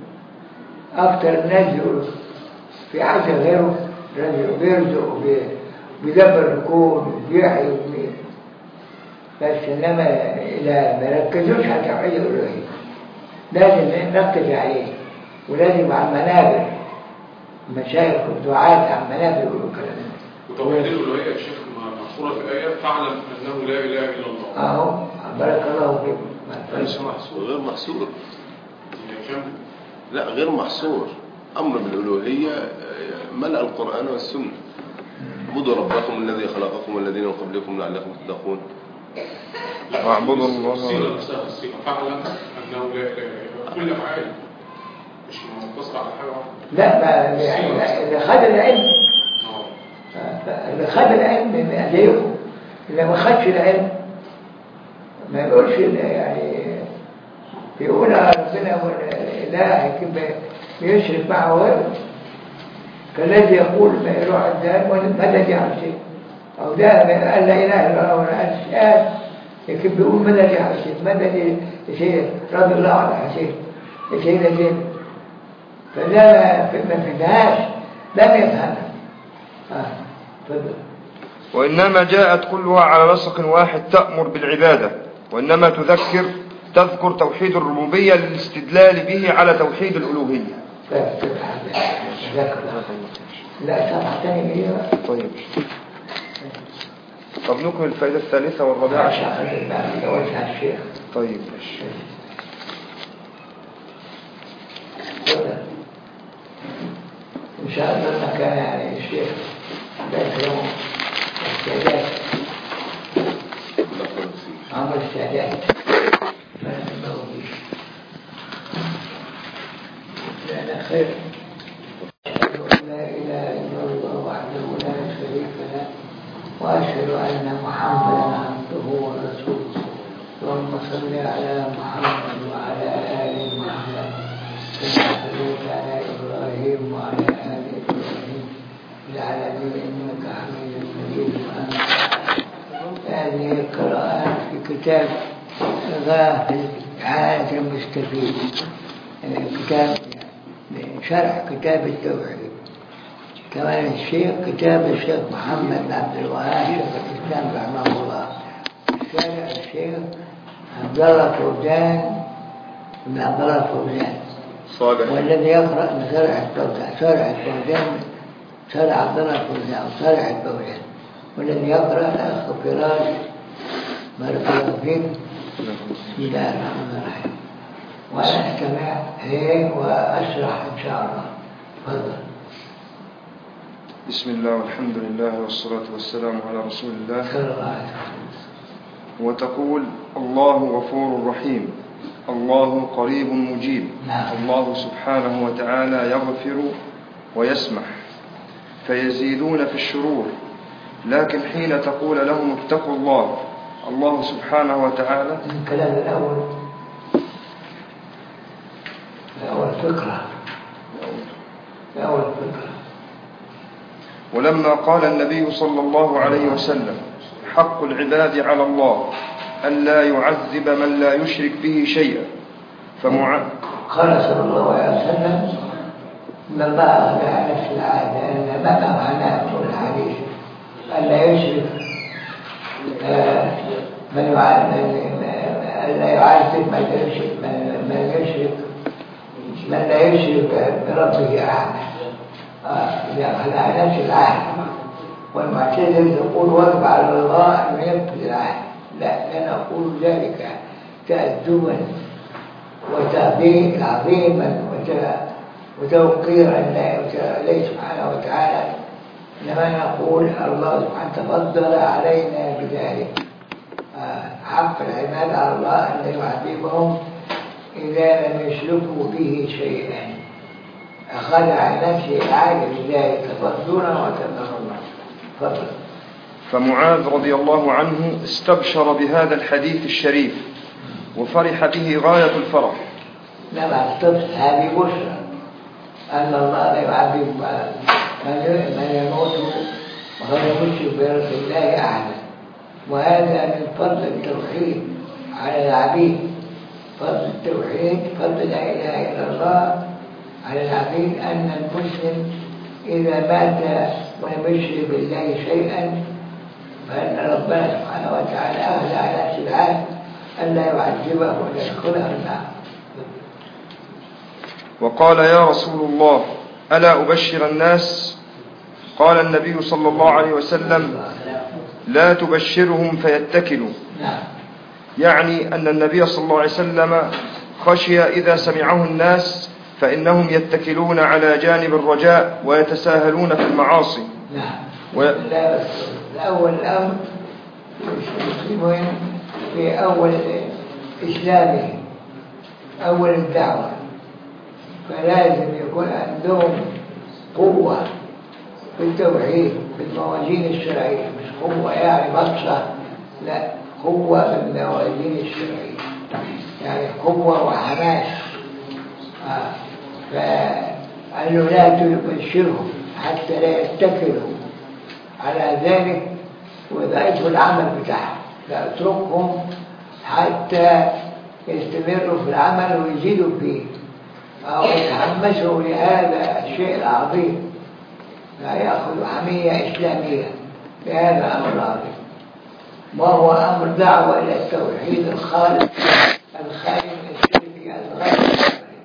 أكثر الناس يقولوا في حاجة غيره بيرزق وبيدبر الكون وبيحيي وبيميت، بس إنما إذا ما ركزوش على توحيد الألوهية لازم نركز عليه، ولازم على المنابر المشايخ والدعاة على المنابر يقولوا الكلام ده. وتوحيد الألوهية يا شيخ محصورة في الآية: فاعلم أنه لا إله إلا الله. أهو بارك الله فيكم. ليس محصور، غير محصور. لا، غير محصور. أمر بالألوهية ملأ القرآن والسنة. اعبدوا ربكم الذي خلقكم والذين من قبلكم لعلكم تتقون. واعبدوا الله. الصيغة نفسها، الصيغة فاعلم أنه لا إله إلا الله. كل أفعال مش مقتصرة على حاجة واحدة. لا، يعني اللي خد العلم اللي خد العلم من أديهم، اللي ما خدش العلم ما يقولش يعني يقول ربنا إله كيف بيشرك معه غيره، كالذي يقول ما يروح الدان مدد يا حسين، أو ده قال لا إله إلا الله ولا قال كيف بيقول مدد يا حسين، مدد يا شيخ رضي الله عن حسين يا سيدنا زين. فده ما فهمهاش، لم يفهمها. آه. تفضل. وإنما جاءت كلها على نسق واحد تأمر بالعبادة، وإنما تذكر تذكر توحيد الربوبية للاستدلال به على توحيد الألوهية. لا صفحة ثانية جديدة. طيب. طب نكمل الفائدة الثالثة والرابعة. الشيخ. طيب. إن شاء الله ما كان يعني الشيخ بيكرمه استعداد عمل استعداد لأن خير. لا إله إلا الله وحده لا شريك له وأشهد أن محمدا عبده ورسوله. اللهم صل على محمد وعلى آل محمد كما صليت على إبراهيم وعلى آل إبراهيم في العالمين إنك حميد مجيد. هذه القراءات في كتاب غافل عادة المستفيد، كتاب شرح كتاب التوحيد. كمان الشيخ كتاب الشيخ محمد بن عبد الوهاب شيخ الإسلام رحمه الله، شارع الشيخ عبد الله فوزان بن عبد الله فوزان صالح، والذي يقرأ شرح الفوزان شرح الفوزان شرح عبد الله فوزان وشرح الفوزان، والذي يقرأ الأخ فراس بارك الله فيك. بسم الله الرحمن الرحيم. وأنا أستمع هيك وأشرح إن شاء الله. تفضل. بسم الله والحمد لله والصلاة والسلام على رسول الله صلى الله عليه وسلم. وتقول: الله غفور رحيم، الله قريب مجيب. نعم. الله سبحانه وتعالى يغفر ويسمح فيزيدون في الشرور، لكن حين تقول لهم اتقوا الله الله سبحانه وتعالى. الكلام الأول الأول فكرة الأول فكرة. ولما قال النبي صلى الله عليه وسلم حق العباد على الله أن لا يعذب من لا يشرك به شيئا فمع قال صلى الله عليه وسلم إن الله أخذ على نفس العهد أن ما معناه طول الحديث أن لا يشرك من لا يعذب من لا يشرك من يشرك من لا يشرك بربه أحدا. إذا أخذ على نفس العهد والمعتزلة يقول واجب على الله أن ينفذ العهد. لا لا نقول ذلك تأدبا وتعظيما وتوقيرا لله سبحانه وتعالى، إنما نقول الله سبحانه تفضل علينا بذلك. حق العباد على الله أن لا يعذبهم إذا لم يشركوا به شيئا. أخذ على نفسه العهد بذلك تفضلا وتكرما. فضل. فمعاذ رضي الله عنه استبشر بهذا الحديث الشريف وفرح به غاية الفرح. لما استبشر هذه بشرى أن الله لا يعذب من يموت وهو يشرك برب الله أحدا، وهذا من فضل التوحيد على العبيد. فضل التوحيد فضل لا إله إلا الله على العبيد أن المسلم إذا مات ولم يشرك بالله شيئا فإن ربنا سبحانه وتعالى أخذ على نفس العهد أن لا يعذبه ولا يدخله النار. وقال يا رسول الله ألا أبشر الناس؟ قال النبي صلى الله عليه وسلم لا تبشرهم فيتكلوا، يعني أن النبي صلى الله عليه وسلم خشي إذا سمعه الناس فإنهم يتكلون على جانب الرجاء ويتساهلون في المعاصي. و... الأول الأمر المسلمين في أول إسلامه أول الدعوة، فلازم يكون عندهم قوة في التوحيد بالموازين الشرعية، مش قوة يعني بطشة، لا قوة بالموازين الشرعية، يعني قوة وحماس. آه. فقال له لا تبشرهم حتى لا يتكلوا على ذلك ويضعفوا العمل بتاعهم، لا اتركهم حتى يستمروا في العمل ويزيدوا فيه أو يتحمسوا لهذا الشيء العظيم، لا يأخذوا حمية إسلامية لهذا الأمر العظيم، وهو أمر دعوة إلى التوحيد الخالص الخالي من الشرك الغير.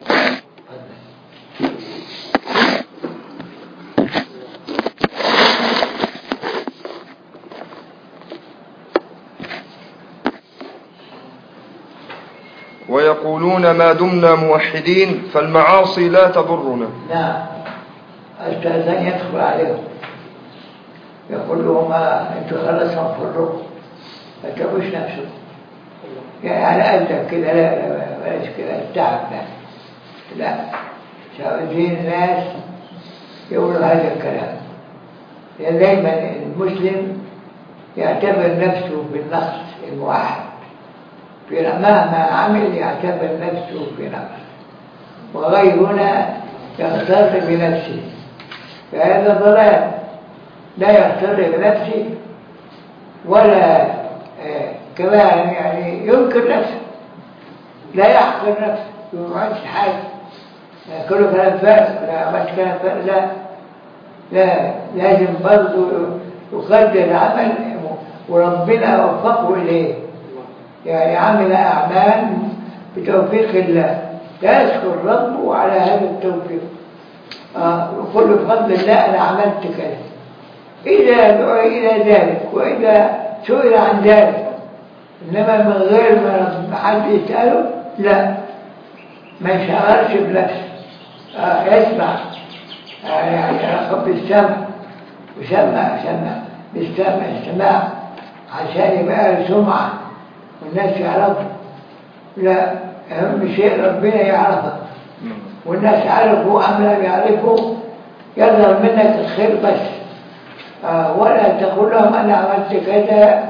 ويقولون ما دمنا موحدين فالمعاصي لا تضرنا. نعم، الشيطان يدخل عليهم يقول لهم انتوا خلاص انفروا ما تجوش نفسكم، يعني على قدك كده، لا لا بلاش كده التعب ده، لا عاوزين الناس يقولوا هذا الكلام. يعني دايما المسلم يعتبر نفسه بالنقص الموحد، مهما عمل يعتبر نفسه بنقص، وغيرنا يغتر بنفسه، فهذا ضلال. لا يغتر بنفسه ولا آه كمان يعني ينكر نفسه، لا يحقر نفسه، ما عملش حاجه كله كلام فارغ، لا عملش كلام فارغ، لا لا لازم برضه يقدر العمل وربنا وفقه اليه، يعني عمل أعمال بتوفيق الله لا يشكر ربه على هذا التوفيق. آه وكل بفضل الله أنا عملت كذا، إذا دعي إلى ذلك وإذا سئل عن ذلك، إنما من غير ما حد يسأله لا، ما يشغلش بنفسه، آه يسمع، آه يعني يرقب بالسمع وسمع سمع بالسمع السماع عشان يبقى سمعة والناس يعرفوا، لا أهم شيء ربنا يعرفك، والناس عرفوا أم لم يعرفوا يظهر منك الخير بس. آه ولا تقول لهم أنا عملت كذا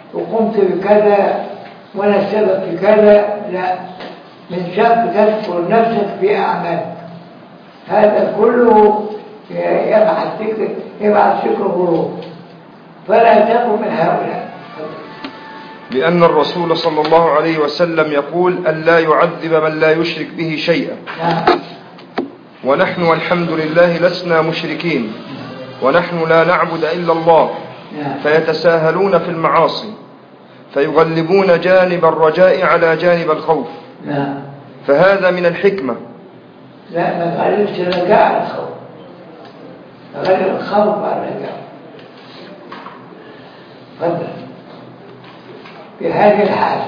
وقمت بكذا وأنا السبب في كذا، لا، من شك تذكر نفسك في أعمالك. هذا كله يبعث فكر يبعث فكر غرور، فلا تكن من هؤلاء. لأن الرسول صلى الله عليه وسلم يقول أن لا يعذب من لا يشرك به شيئا. نعم. ونحن والحمد لله لسنا مشركين، ونحن لا نعبد إلا الله. نعم. فيتساهلون في المعاصي فيغلبون جانب الرجاء على جانب الخوف. نعم. فهذا من الحكمة. لا، ما غلبش الرجاء على الخوف، غلب الخوف على الرجاء. تفضل. في هذه الحالة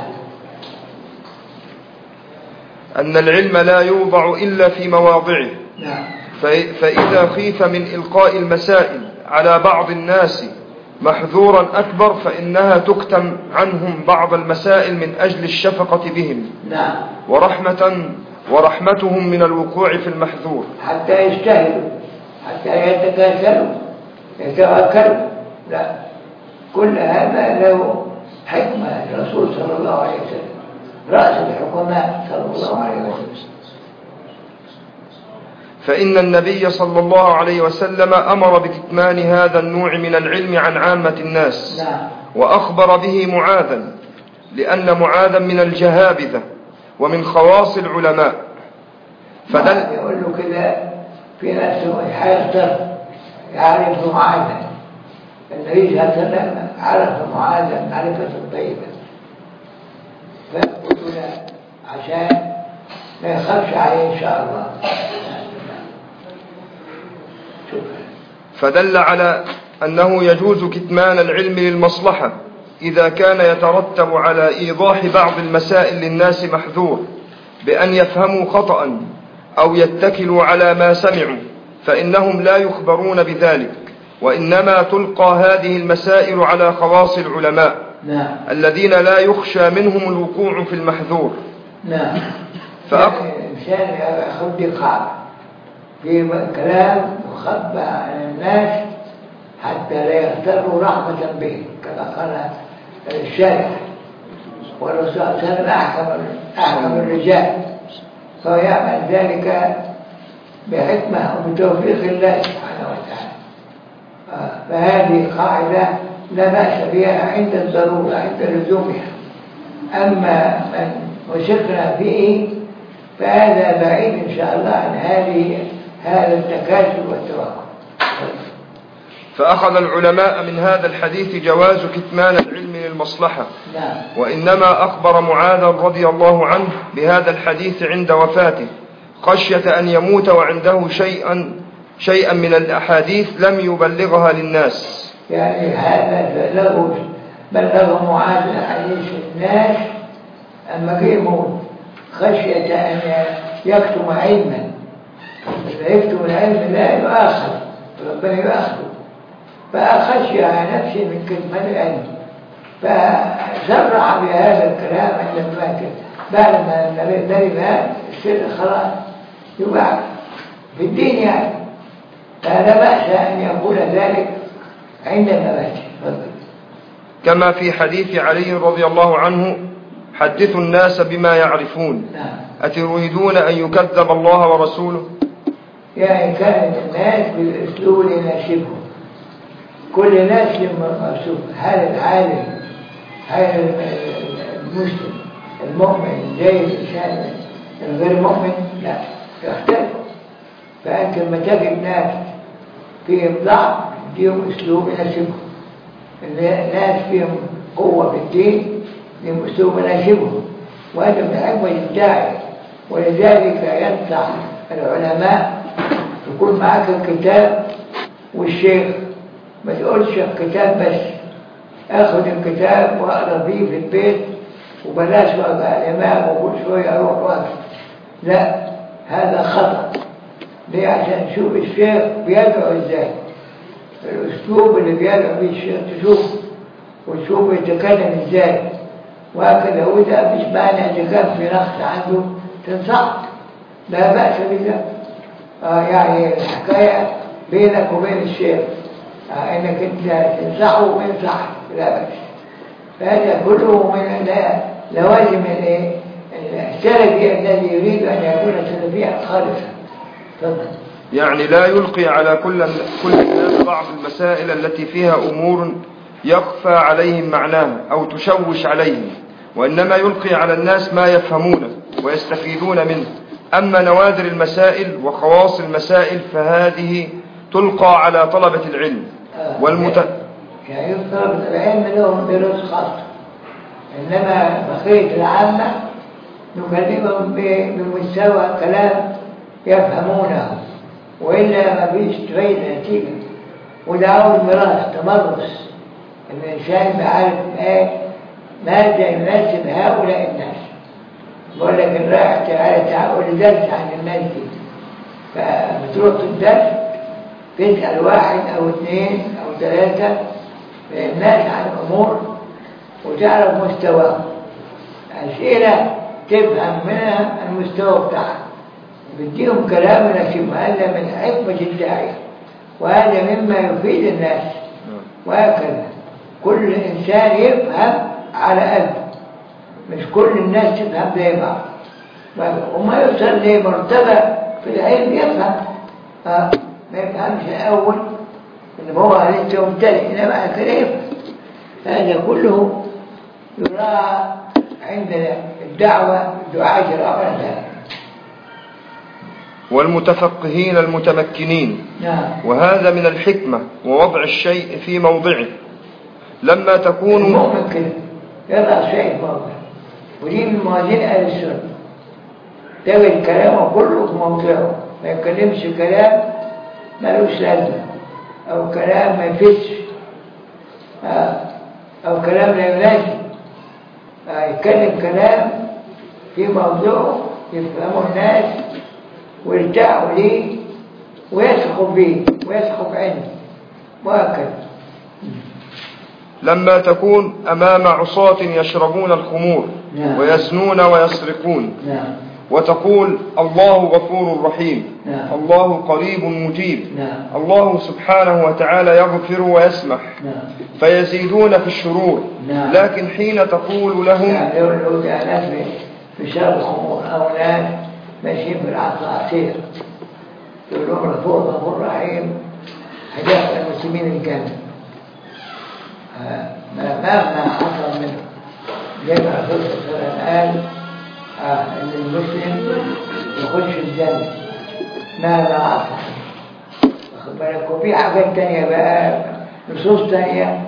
أن العلم لا يوضع إلا في مواضعه. نعم. فإذا خيف من إلقاء المسائل على بعض الناس محذورا أكبر فإنها تكتم عنهم بعض المسائل من أجل الشفقة بهم. نعم. ورحمة ورحمتهم من الوقوع في المحذور، حتى يجتهدوا، حتى يتكاسلوا يتوكلوا. لا، كل هذا له حكمة. الرسول صلى الله عليه وسلم رأس الحكماء صلى الله عليه وسلم. فإن النبي صلى الله عليه وسلم أمر بكتمان هذا النوع من العلم عن عامة الناس. نعم. وأخبر به معاذا، لأن معاذا من الجهابذة ومن خواص العلماء. فدل يقول له كده في نفسه حيصدر يعرف معاذا. النبي صلى الله عليه وسلم عرف معاذا معرفة طيبة، فقلت له عشان ما يخافش عليه إن شاء الله. فدل على أنه يجوز كتمان العلم للمصلحة إذا كان يترتب على إيضاح بعض المسائل للناس محذور بأن يفهموا خطأ أو يتكلوا على ما سمعوا، فإنهم لا يخبرون بذلك، وإنما تلقى هذه المسائل على خواص العلماء. نعم. الذين لا يخشى منهم الوقوع في المحذور. نعم. فأق... الإنسان يأخذ دقائق في كلام مخبى عن الناس حتى لا يغتروا رحمة به، كما قال الشارع. والرسول صلى الله عليه وسلم أحكم أحكم الرجال، فيعمل ذلك بحكمة وبتوفيق الله سبحانه وتعالى. فهذه قاعدة لا بأس بها عند الضرورة، عند لزومها. أما من وثقنا فيه فهذا بعيد إن شاء الله عن هذه هذا التكاسل والتوكل. فأخذ العلماء من هذا الحديث جواز كتمان العلم للمصلحة. نعم. وإنما أخبر معاذ رضي الله عنه بهذا الحديث عند وفاته خشية أن يموت وعنده شيئا شيئا من الأحاديث لم يبلغها للناس. يعني هذا بلغه بلغ معاذ الحديث الناس أما جه يموت خشية أن يكتم علما، فيكتم العلم لا يؤاخذ، ربنا يؤاخذه، فأخشي على نفسه من كتمان العلم، فسرع بهذا الكلام عند الفاتح بعد ما النبي مات السر خلاص يباع في الدين يعني. فلا بأس أن يقول ذلك عند الممات. كما في حديث علي رضي الله عنه حدثوا الناس بما يعرفون. نعم. أتريدون أن يكذب الله ورسوله؟ يعني كانت الناس بالأسلوب اللي يناسبهم، كل ناس لمرسوب. هذا العالم هذا المسلم المؤمن زي الإنسان الغير مؤمن لا يختلف. فأنت لما تجد ناس فيهم ضعف فيهم أسلوب يناسبهم، الناس فيهم قوة في الدين فيهم أسلوب يناسبهم، وهذا من حكمة الداعي. ولذلك ينصح العلماء يكون معك الكتاب والشيخ، ما تقولش الكتاب بس، اخذ الكتاب واقرا فيه في البيت وبلاش وابقى الامام وكل شويه اروح واقف، لا هذا خطا. ليه؟ عشان تشوف الشيخ بيدعو ازاي، الاسلوب اللي بيدعو فيه الشيخ تشوفه وتشوفه يتكلم ازاي، وهكذا. وده مش معنى ان كان في نقص عنده تنصحه، لا باس بذلك. آه يعني الحكايه بينك وبين الشيخ آه انك انت تنصحه وينصحك، لا باس. فهذا كله من لوازم السلفي الذي يريد أن يكون سلفيا خالصا. تفضل. يعني لا يلقي على كل كل الناس بعض المسائل التي فيها أمور يخفى عليهم معناها أو تشوش عليهم، وإنما يلقي على الناس ما يفهمونه ويستفيدون منه. أما نوادر المسائل وخواص المسائل فهذه تلقى على طلبة العلم والمت... يعني طلبة العلم لهم دروس خاصة، إنما بقية العامة نكلمهم بمستوى كلام يفهمونه، وإلا ما فيش فايدة نتيجة. وده عاوز مراس تمرس، الإنسان بعرف إيه ماذا يناسب هؤلاء الناس. بقول لك الرايح تعالى تعال درس عن الناس دي، فبتروح الدرس تسأل واحد أو اثنين أو ثلاثة من الناس عن أمور وتعرف مستواهم، أسئلة تفهم منها المستوى بتاعها، بديهم كلام يناسبهم. هذا من حكمة الداعية، وهذا مما يفيد الناس. وهكذا كل إنسان يفهم على قده، مش كل الناس تفهم زي بعض، وما يوصل لمرتبة في العلم يفهم، آه. ما يفهمش الأول إن هو لسه مبتدئ، إنما بعد كده يفهم. هذا كله يراعى عند الدعوة الدعاة الأمر. والمتفقهين المتمكنين. نعم. وهذا من الحكمة ووضع الشيء في موضعه. لما تكون المؤمن كده يضع الشيء في موضعه، ودي من موازين أهل السنة، تجد كلامه كله في موضعه، ما يتكلمش كلام ملوش لازمة، أو كلام ما يفيدش، أو كلام لا يناسب. يتكلم كلام في موضوعه يفهمه الناس ويرتاحوا ليه ويثقوا به ويثقوا بعلمه، وهكذا. لما تكون أمام عصاة يشربون الخمور. نعم. ويزنون ويسرقون. نعم. وتقول الله غفور رحيم. نعم. الله قريب مجيب. نعم. الله سبحانه وتعالى يغفر ويسمح. نعم. فيزيدون في الشرور. نعم. لكن حين تقول لهم يعني لو ناس في شرب الخمور أو ناس ماشيين بالعصاصير يقولون غفور غفور رحيم، هداف المسلمين الجنة مهما حصل منه، زي ما الرسول صلى الله عليه وسلم قال آه ان المسلم يخش الجنة مهما حصل. واخد بالك؟ وفي حاجات تانية بقى، نصوص تانية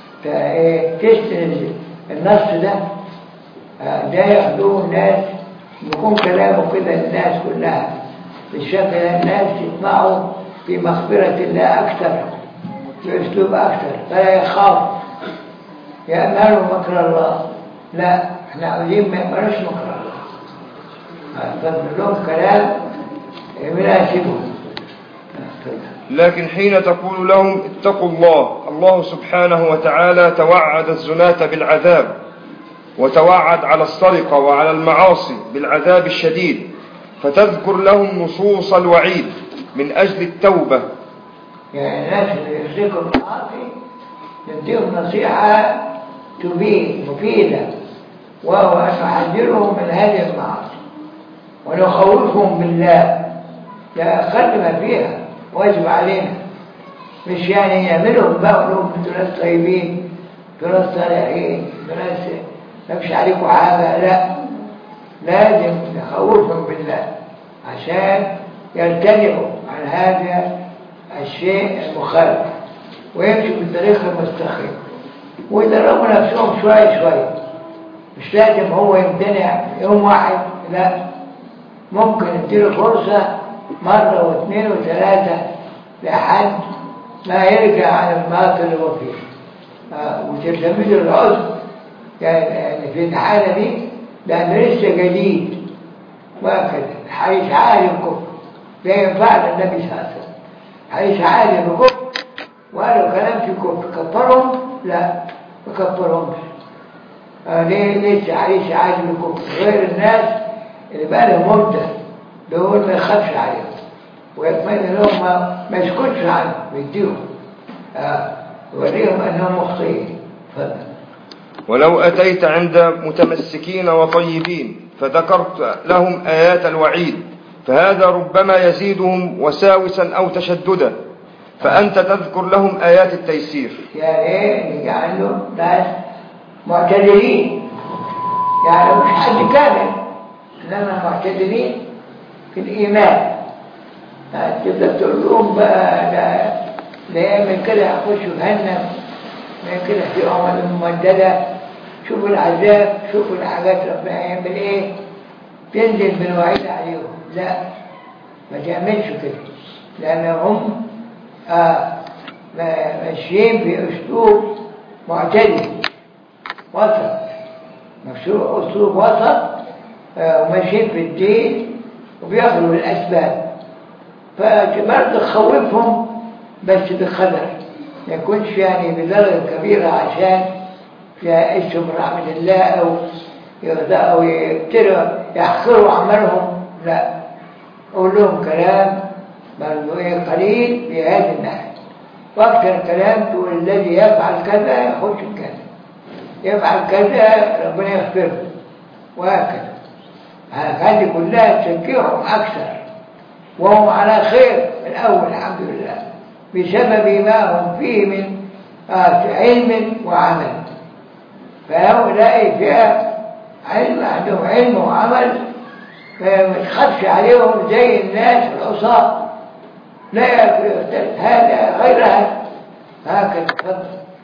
تسند النص ده، آه ده ياخدوه الناس، يكون كلامه كده الناس كلها بالشكل ده، الناس يطمعوا في مغفرة الله أكثر، في أسلوب أكثر، فلا يخاف يأمنوا مكر الله. لا، احنا عاوزين ما يأمنوش مكر الله، فنقول لهم كلام يناسبهم. لكن حين تقول لهم اتقوا الله، الله سبحانه وتعالى توعد الزناة بالعذاب، وتوعد على السرقة وعلى المعاصي بالعذاب الشديد، فتذكر لهم نصوص الوعيد من أجل التوبة. يعني الناس اللي يشركوا المعاصي نديهم نصيحة تبين مفيدة، وهو أن نحذرهم من هذه المعاصي ونخوفهم بالله. ده أقل ما فيها، واجب علينا، مش يعني يعملهم بقى ونقول انتوا ناس طيبين، انتوا ناس صالحين، انتوا ناس مفيش عليكم حاجة. لا، لازم نخوفهم بالله عشان يرتدعوا عن هذا الشيء المخالف ويمشوا بالطريق المستقيم، ويدربوا نفسهم شوية شوية. مش لازم هو يمتنع يوم واحد، لا، ممكن نديله فرصة مرة واثنين وثلاثة لحد ما يرجع عن الماضي اللي هو فيه، آه وتلتمس العذر. يعني في الحالة دي لأنه لسه جديد، وهكذا حيث عالي الكفر زي ما فعل النبي صلى الله عليه وسلم، حيث عالي الكفر وقالوا كلام في الكفر كفرهم؟ لا، ما كفرهمش. آه ليه؟ لسه حيث عالي الكفر، غير الناس اللي بقى لهم مدة دول ما يخافش عليهم ويتمنى لهم ما, ما يسكتش عنهم ويديهم، آه يوريهم أنهم مخطئين. فضل. ولو أتيت عند متمسكين وطيبين فذكرت لهم آيات الوعيد فهذا ربما يزيدهم وساوسا أو تشددا، فأنت تذكر لهم آيات التيسير. يعني يجعلوا ناس معتدلين، يعني مش حد كامل إنما معتدلين في الإيمان. تبدأ تقول لهم بقى ده لا من كده هخشوا جهنم، من كده في عمل ممددة، شوفوا العذاب، شوفوا الحاجات ربنا يعمل ايه، تنزل بالوعيد عليهم. لا، ما تعملش كده، لأنهم آه ماشيين بأسلوب معتدل وسط، مشروع أسلوب وسط، آه وماشيين في الدين وبياخذوا الأسباب. فبرضه تخوفهم بس بقدر، ما يكونش يعني بدرجة كبيرة عشان يئسوا من رحمة الله أو أو يبتلوا يحقروا عملهم. لا، أقول لهم كلام برضه إيه قليل بهذه الناحية، وأكثر كلام تقول الذي يفعل كذا يخش كذا، يفعل كذا ربنا يغفره، وهكذا. هذه كلها تشجعهم أكثر، وهم على خير الأول الحمد لله بسبب ما هم فيه من علم وعمل. فهؤلاء فئة علم، عندهم علم وعمل، ما تخافش عليهم زي الناس العصاة، لا يختلف هذا غيرها. هكذا تفضل.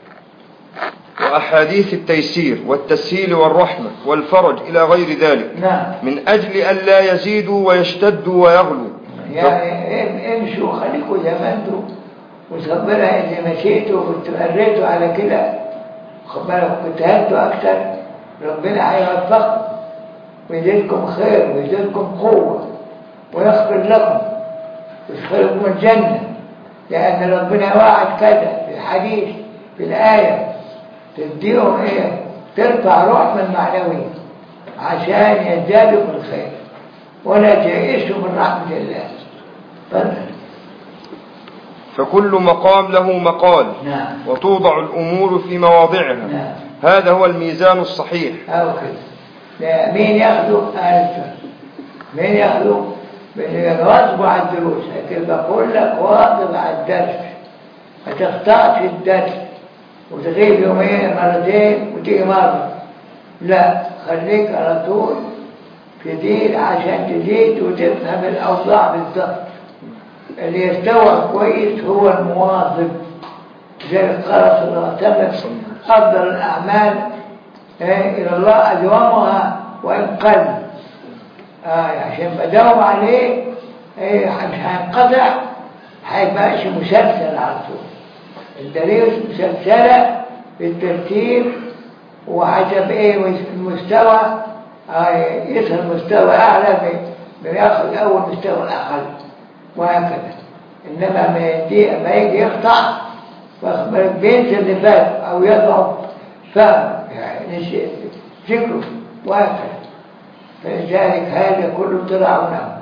وأحاديث التيسير والتسهيل والرحمة والفرج إلى غير ذلك. نعم. من أجل أن لا يزيدوا ويشتدوا ويغلوا. يعني امشوا خليكوا زي ما انتوا، وصبرها إذا مشيتوا وتمريتوا على كده، خبروا واجتهدتوا أكثر، ربنا هيوفقكم ويزيدكم خير ويزيدكم قوة ويغفر لكم ويدخلكم الجنة، لأن ربنا وعد كذا في الحديث في الآية، تديهم إيه؟ ترفع روحهم المعنوية عشان يزدادوا في الخير ولا تيئسوا من رحمة الله. فضل. فكل مقام له مقال. نعم. وتوضع الأمور في مواضعها. نعم. هذا هو الميزان الصحيح. أو كده. مين ياخذوا؟ أهل السنة. مين ياخذوا؟ واظبوا على الدروس. لكن بقول لك واظب على الدرس، ما تقطعش الدرس وتغيب يومين مرتين وتيجي مرة. لا، خليك على طول في دين عشان تزيد وتفهم الأوضاع بالضبط. اللي يستوعب كويس هو المواظب. زي قال صلى الله عليه وسلم أفضل الأعمال إيه إلى الله أدومها وإن قل. آه عشان بداوم عليه إيه مش هينقطع، هيبقاش مسلسل على طول. الدروس مسلسلة بالترتيب وحسب إيه المستوى، آه يصل مستوى أعلى بياخذ أول مستوى الأقل وهكذا. إنما ما يجي يقطع فأخبرك بينسى اللي فات أو يضعف فهم يعني فكره وهكذا. فلذلك هذا كله طلعونه.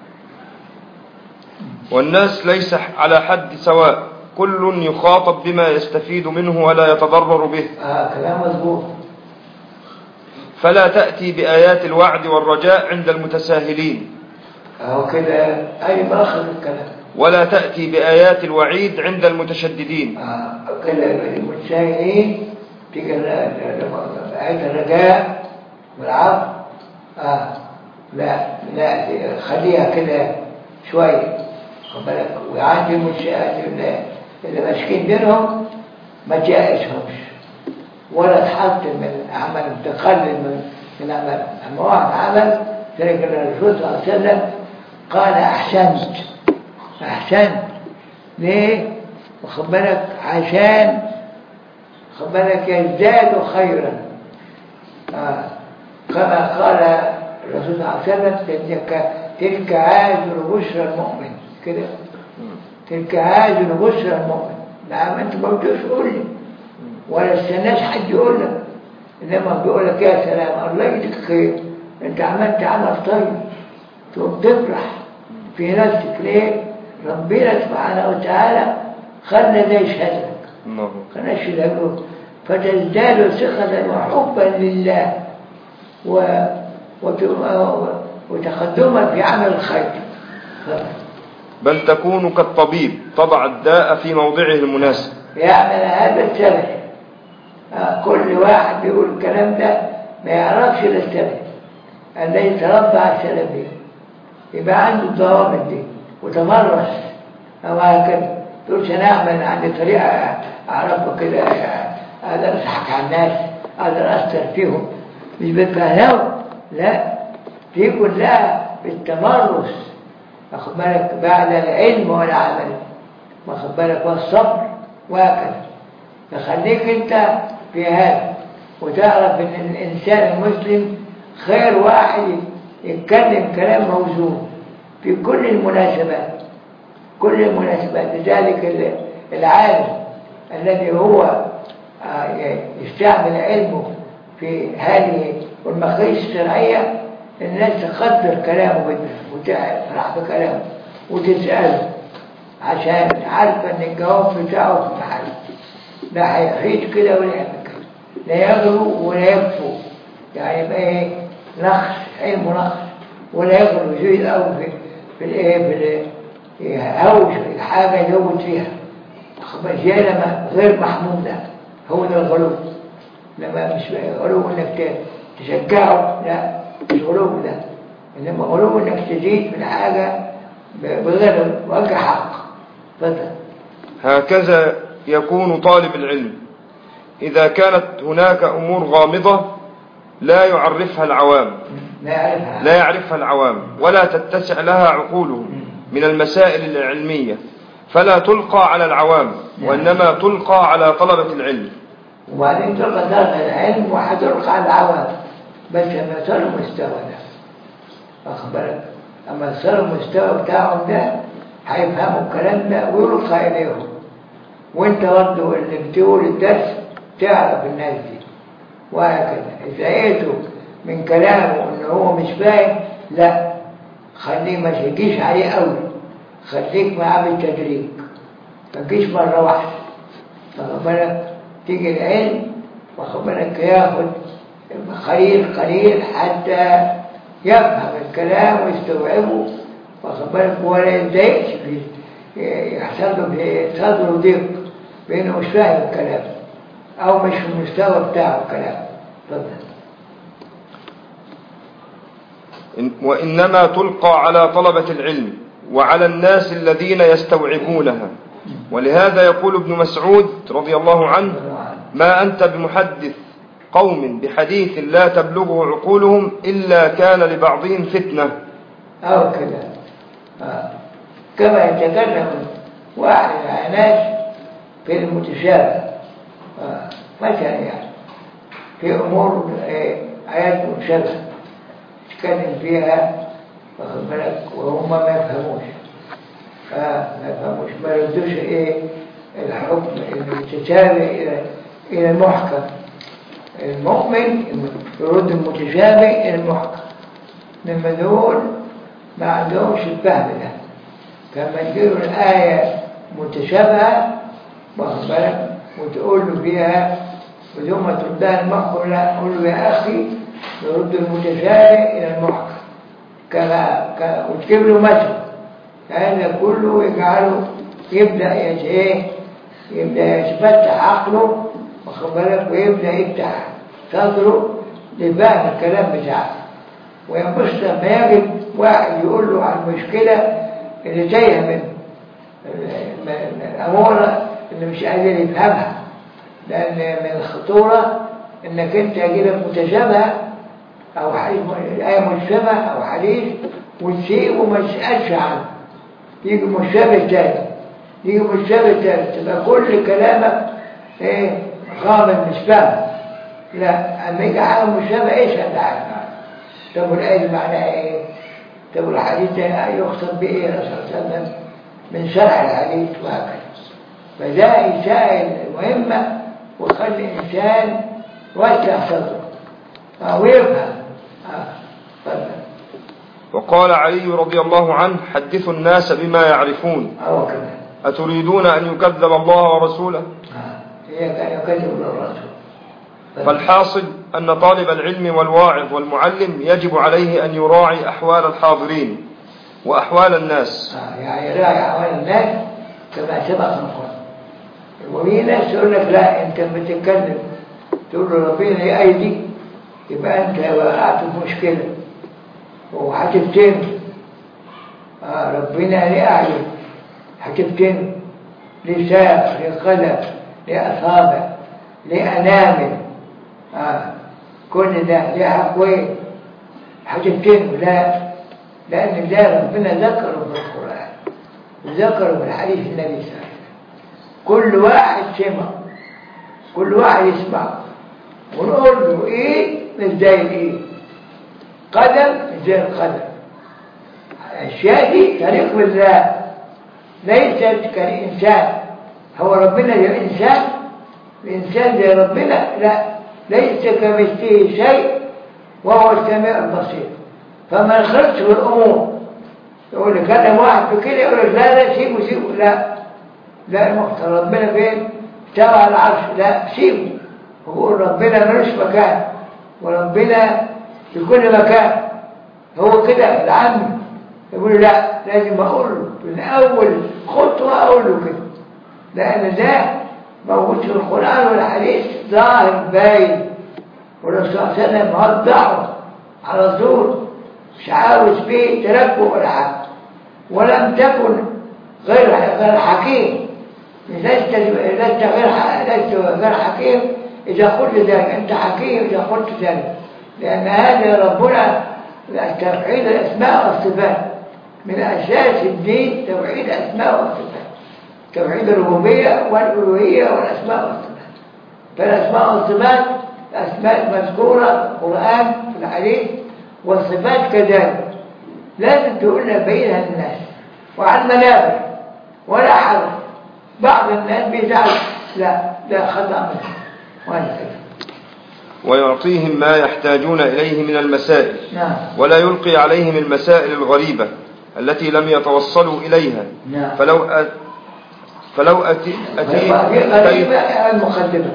والناس ليس على حد سواء، كل يخاطب بما يستفيد منه ولا يتضرر به. آه كلام مظبوط. فلا تأتي بآيات الوعد والرجاء عند المتساهلين. أهو كده أي مأخذ الكلام. ولا تأتي بآيات الوعيد عند المتشددين. آه كده المتساهلين تيجي آيات الرجاء والعفو. آه لا لا خليها كده شوية بالك. وعندي المتساهلين اللي ماسكين دينهم ما تيأسهمش ولا تحط من عمل تقلل من من عمل. أما واحد عمل تلك الرسول صلى الله عليه وسلم قال أحسنت أحسنت ليه؟ واخد بالك عشان واخد بالك يزداد خيرا. آه. كما قال الرسول صلى الله عليه وسلم تلك تلك عاجل بشرى المؤمن كده، تلك عاجل بشرى المؤمن. نعم انت ما بتقولش قول لي ولا استناش حد يقول لك، انما بيقول لك يا سلام الله يجزيك خير انت عملت عمل طيب، تقوم تفرح في نفسك. ليه؟ ربنا سبحانه وتعالى خلنا ده يشهد لك، خلنا يشهد لك فتزداد ثقة وحبا لله وتقدما في عمل الخير. بل تكون كالطبيب تضع الداء في موضعه المناسب. يعمل هذا السلف. كل واحد بيقول الكلام ده ما يعرفش السلف الذي تربى على السلفية، يبقى عنده الضوابط دي وتمرس أو هكذا. تقولش أنا أعمل عندي طريقة أعرفه كده، أقدر أضحك على الناس، أقدر أثر فيهم، مش بالفهلاوة، لا، دي كلها بالتمرس، واخد بالك، بعد العلم والعمل، واخد بالك، والصبر وهكذا. فخليك أنت في هذا وتعرف أن الإنسان المسلم خير واحد يتكلم كلام موزون في كل المناسبات، كل المناسبات. لذلك العالم الذي هو يستعمل علمه في هذه والمقاييس الشرعية، الناس تقدر كلامه جدا وتفرح بكلامه وتسأله عشان عارفة ان الجواب بتاعه في محل، لا هيعيش كده ولا يعمل كده، لا يغلو ولا يكفو، يعني يبقى ايه نقص، علمه نقص، ولا يغلو يزيد أو في في الايه في يهوش الحاجة يزود فيها زيادة غير محمودة، هو ده الغلو. لما مش غلو انك تشجعه، لا مش غلو ده، انما غلو انك تزيد من حاجة بغير وجه حق. فضل. هكذا يكون طالب العلم إذا كانت هناك أمور غامضة لا يعرفها العوام لا يعرفها, لا يعرفها العوام ولا تتسع لها عقولهم من المسائل العلمية، فلا تلقى على العوام وإنما تلقى على طلبة العلم. وبعدين تلقى طلبة العلم وحتلقى على العوام، بس لما يصير المستوى ده، أخبرك، أما يصير المستوى بتاعهم ده هيفهموا الكلام ده ويلقى إليهم. وانت برضه اللي بتقول الدرس تعرف الناس دي وهكذا. إذا لقيته من كلامه إن هو مش فاهم، لا، خليه ما تجيش عليه قوي، خليك معاه بالتدريج، ما تجيش مرة واحدة، واخد بالك، تيجي العلم واخد بالك ياخد قليل قليل حتى يفهم الكلام ويستوعبه، واخد بالك، ولا يتضايقش فيه، يحصل له في صدره ضيق بأنه مش فاهم الكلام أو مش في المستوى بتاعه الكلام. تفضل. وإنما تلقى على طلبة العلم وعلى الناس الذين يستوعبونها. ولهذا يقول ابن مسعود رضي الله عنه: ما أنت بمحدث قوم بحديث لا تبلغه عقولهم إلا كان لبعضهم فتنة. أو كده آه. كما يتكلم واحد مع ناس في المتشابه، آه. مثلا يعني في أمور آيات متشابهة يتكلم فيها، واخد بالك، وهم ما يفهموش، آه. ما يفهموش، ما يردوش إيه الحكم المتشابه إلى إلى المحكم. المؤمن يرد المتشابه إلى المحكم، لما دول ما عندهمش الفهم ده. كما تجيله الآية متشابهة، واخد بالك، وتقول له فيها بدون ما تردها المحكم، لا، قول له يا أخي يرد المتشابه إلى المحكم، كما وتجيب له مثل، هذا كله يجعله يبدأ ايه يبدأ يتفتح عقله، واخد بالك، ويبدأ يفتح صدره لفهم الكلام بتاعه. وينبسط لما يجد واحد يقول له عن المشكلة اللي تايه منه، الأمور اللي مش قادر يفهمها، لأن من الخطورة إنك أنت يجيلك متشابهة أو آية متشابهة أو حديث وتسيبه وما تسألش عنه، يجي مشابه تاني، يجي مشابه تاني، تبقى كل كلامك إيه غامض مش فاهم. لا، أما يجي حاجة مشابهة إيش أنت عارف؟ طب الآية معناها إيه؟ طب الحديث يقصد بإيه الرسول صلى الله عليه وسلم من شرح الحديث وهكذا. فده يسائل مهمة ويخلي الإنسان واسع صدره أو يفهم. آه. وقال علي رضي الله عنه: حدثوا الناس بما يعرفون، أو كده. أتريدون أن يكذب الله ورسوله؟ آه. هي كان يكذب الله ورسوله. فالحاصل أن طالب العلم والواعظ والمعلم يجب عليه أن يراعي أحوال الحاضرين وأحوال الناس. آه يعني يراعي أحوال الناس كما سبق القرآن. وفي ناس يقول لك لا أنت بتتكلم تقول له ربنا ليه أيدي يبقى أنت وقعت في مشكلة وهتفتن. آه ربنا ليه أعين هتفتن، ليه ساق، ليه قدم، ليه أصابع، ليه أنامل، آه كل ده ليه أقوين هتفتن. لا، لأن ده ربنا ذكره في القرآن وذكره في الحديث النبي صلى الله عليه وسلم. كل واحد سمع، كل واحد يسمع ونقول له إيه مش زي الإيه، قدم مش زي القدم. الأشياء دي طريق بالله ليست كالإنسان. هو ربنا زي الإنسان، الإنسان زي ربنا؟ لا، ليس كمثله شيء وهو السميع البصير. فما يخلطش في الأمور. يقول لك أنا واحد بكده يقول لك لا لا سيبه سيبه، لا لا المختار ربنا فين؟ استوى على العرش، لا سيبه. ويقول ربنا ملوش مكان وربنا في كل مكان. هو كده العام يقول لا لازم أقول له من أول خطوة أقول له كده، لأن ده موجود في القرآن والحديث ظاهر باين، والرسول صلى الله عليه وسلم وضعه على طول، مش عاوز فيه تركب ولا حاجة. ولم تكن غير غير حكيم، لست لست غير لست غير حكيم إذا قلت ذلك، أنت حكيم إذا قلت ذلك، لأن هذا ربنا توحيد الأسماء والصفات من أساس الدين، توحيد الأسماء والصفات، توحيد الربوبية والألوهية والأسماء والصفات. فالأسماء والصفات أسماء مذكورة في القرآن في الحديث، والصفات كذلك لازم تقولنا بينها الناس وعلى المنابر ولا حرج. بعض الناس بيزعل، لا لا خطأ منه ويعطيهم ما يحتاجون إليه من المسائل. نعم. ولا يلقي عليهم المسائل الغريبة التي لم يتوصلوا إليها. نعم. فلو أ... فلو أتي أتي غريبة اعمل مقدمة،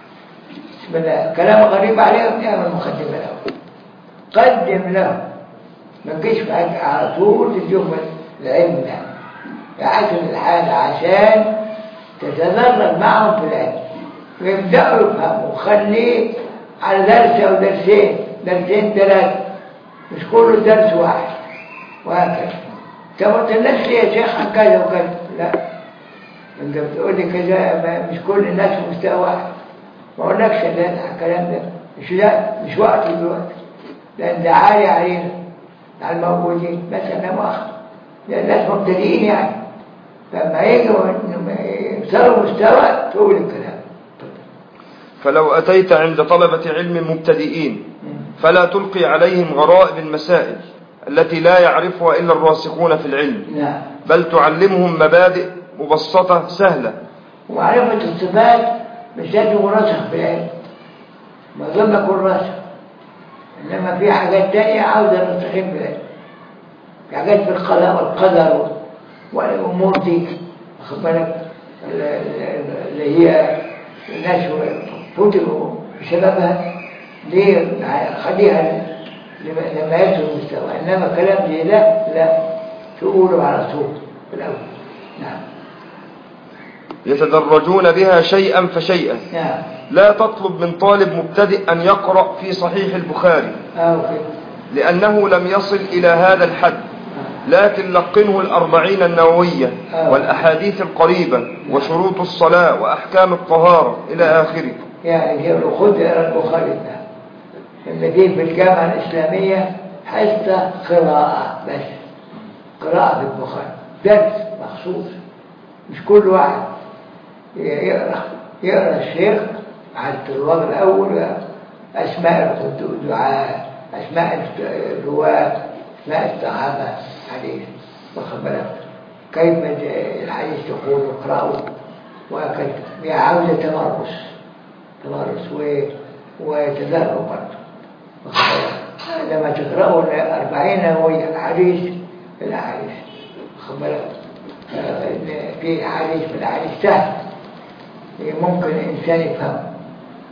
كلام غريب عليهم اعمل مقدمة له، قدم له، ما تجيش على طول تديهم العلم يعزم الحال عشان تتدرج معهم في العلم ويبدأوا يفهموا. وخليه على درس أو درسين، درسين ثلاثة، مش كله درس واحد وهكذا. طب ما تقولناش ليه يا شيخ عن كذا وكذا؟ لا، انت بتقول لي كذا، مش كل الناس في مستوى واحد. ما اقولكش الكلام ده، مش لا مش وقت دلوقتي، لأن ده عالي علينا على الموجودين، مثلا مؤخر لأن الناس مبتدئين يعني، لما يجوا يوصلوا مستوى تقول الكلام. فلو أتيت عند طلبة علم مبتدئين فلا تلقي عليهم غرائب المسائل التي لا يعرفها إلا الراسخون في العلم، نعم. بل تعلمهم مبادئ مبسطة سهلة. ومعرفة الصفات مش لازم راسخ في العلم، ما ظن أكون راسخ، إنما في حاجات تانية عاوزة الراسخين في العلم، في حاجات في القضاء والقدر والأمور دي، واخد بالك، اللي هي الناس فتروا بسببها، ليه خليها لما يصل المستوى. إنما كلام زي ده لا تقوله على صوت في الأول. نعم. يتدرجون بها شيئا فشيئا. نعم. لا تطلب من طالب مبتدئ أن يقرأ في صحيح البخاري أوكي. لأنه لم يصل إلى هذا الحد، لكن لقنه الأربعين النووية والأحاديث القريبة وشروط الصلاة وأحكام الطهارة إلى آخره. يعني خذ البخاري ده إن فيه في الجامعة الإسلامية حصة قراءة، بس قراءة في البخاري، درس مخصوص، مش كل واحد يقرأ يقرأ الشيخ حتى الوضع الأول، أسماء الدعاء، أسماء الرواة، أسماء الصحابة، حديث، واخد بالك كيف الحديث يقول اقرأوا وهكذا. هي عاوزة تمرس تمرس وتدرب برضه، لما تقرأوا الأربعين نووية حديث في الأحاديث، واخد بالك في حديث في الأحاديث سهل ممكن الإنسان يفهمه،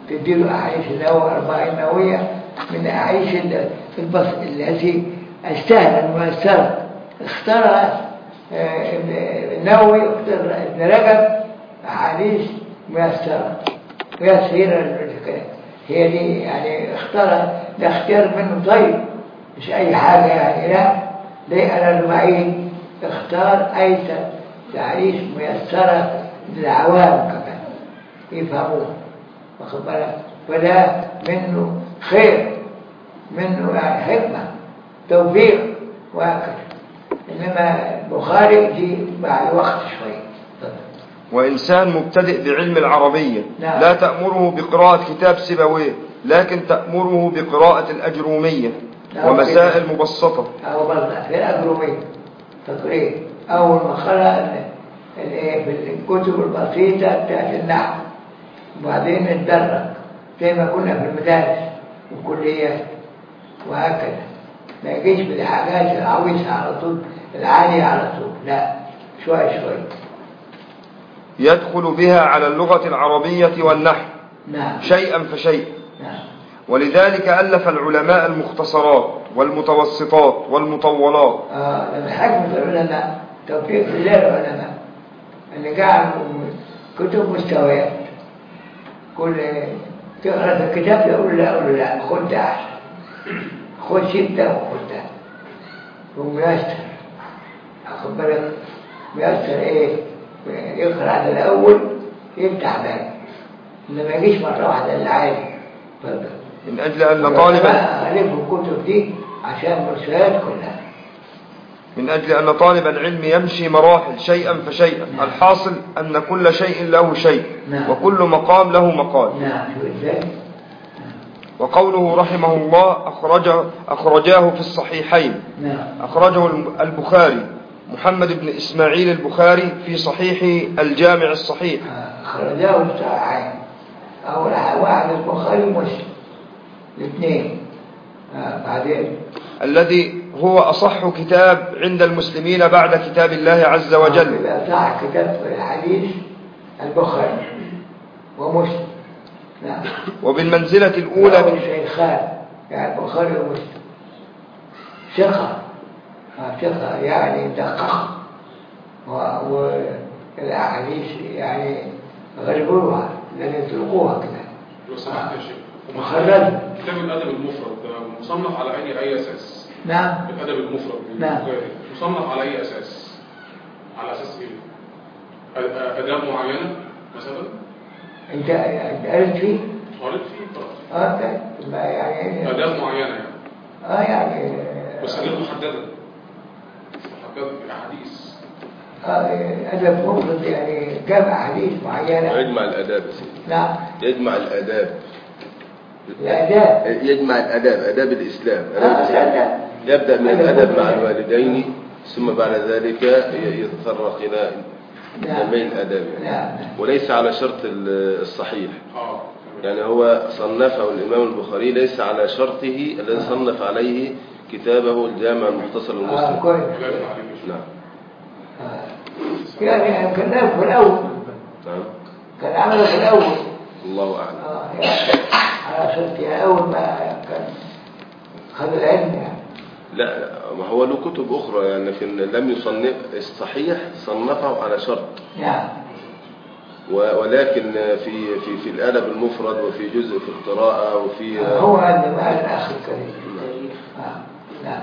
تديله أحاديث النووي أربعين نووية من أحاديث البص التي اشتهر الميسرة اختارها النووي واختار ابن رجب أحاديث ميسرة ميسرة هي دي يعني اختارها ده اختيار منه طيب مش أي حاجة يعني لا ليه أنا المعين اختار أي تعريف ميسرة للعوام كمان يفهموه واخد بالك فده منه خير منه يعني حكمة توفيق وهكذا إنما البخاري دي بعد وقت شوية. وإنسان مبتدئ بعلم العربية نعم. لا تأمره بقراءة كتاب سيبويه لكن تأمره بقراءة الأجرومية نعم. ومسائل مبسطة أو برضه في الأجرومية تقريب أول ما خلق في الكتب البسيطة بتاعت النحو وبعدين اتدرج زي ما كنا في المدارس والكليات وهكذا ما يجيش بالحاجات العويصة على طول العالية على طول لا شوي شوي يدخل بها على اللغة العربية والنحو نعم. شيئا فشيئا نعم. ولذلك ألف العلماء المختصرات والمتوسطات والمطولات. آه لما حكمة العلماء توفيق الله العلماء اللي جعلوا كتب مستويات كل تقرأ في الكتاب يقول لا أقول لا خد ده أحسن خد ستة وخد ده وميسر أخد بالك ميسر إيه يقرأ على الأول يفتح بالك إنما يجيش مرة واحدة العالي فضل من أجل أن طالبا ألف الكتب دي عشان المستويات كلها من أجل أن طالب العلم يمشي مراحل شيئا فشيئا. نعم. الحاصل أن كل شيء له شيء. نعم. وكل مقام له مقال. نعم. وقوله رحمه الله أخرجه أخرجاه في الصحيحين. نعم. أخرجه البخاري محمد بن إسماعيل البخاري في صحيح الجامع الصحيح. أخرجاه في الصحيحين أول واحد البخاري ومسلم الاثنين آه بعدين الذي هو أصح كتاب عند المسلمين بعد كتاب الله عز وجل. أصح كتاب في الحديث البخاري ومسلم. نعم. وبالمنزلة الأولى من شيخان يعني البخاري ومسلم ثقة ثقة يعني دقق والأحاديث يعني غربوها لأن يتركوها كده. لو سمحت يا شيخ مخرج كتاب الأدب المفرد ده مصنف على أي أي أساس؟ نعم. الأدب المفرد نعم. مصنف على أي أساس؟ على أساس إيه؟ أداب معينة مثلا؟ أنت قريت فيه؟ قريت فيه طبعا. آه طيب ما يعني أداب معينة يعني. آه يعني بس غير محددة. محددة بالأحاديث. آه أدب مفرد يعني جمع أحاديث معينة. يجمع الآداب يا سيدي. نعم. يجمع الآداب. الآداب. يجمع الآداب آداب الإسلام. آه الآداب. يبدأ من الأدب مع الوالدين ثم بعد ذلك يتطرق إلى جميع الآداب يعني. نعم. وليس على شرط الصحيح. يعني هو صنفه الإمام البخاري ليس على شرطه الذي صنف عليه كتابه الجامع المختصر المسلم. آه كويس. نعم. آه. يعني كان في الأول. نعم. كان عمله في الأول. الله أعلم. آه يعني على شرطها أول ما كان خذ العلم يعني. لا ما هو له كتب أخرى يعني لكن لم يصنف الصحيح صنفه على شرط. نعم. ولكن في في في الأدب المفرد وفي جزء في القراءة وفي هو هذا مع الأخ الكريم. نعم. نعم.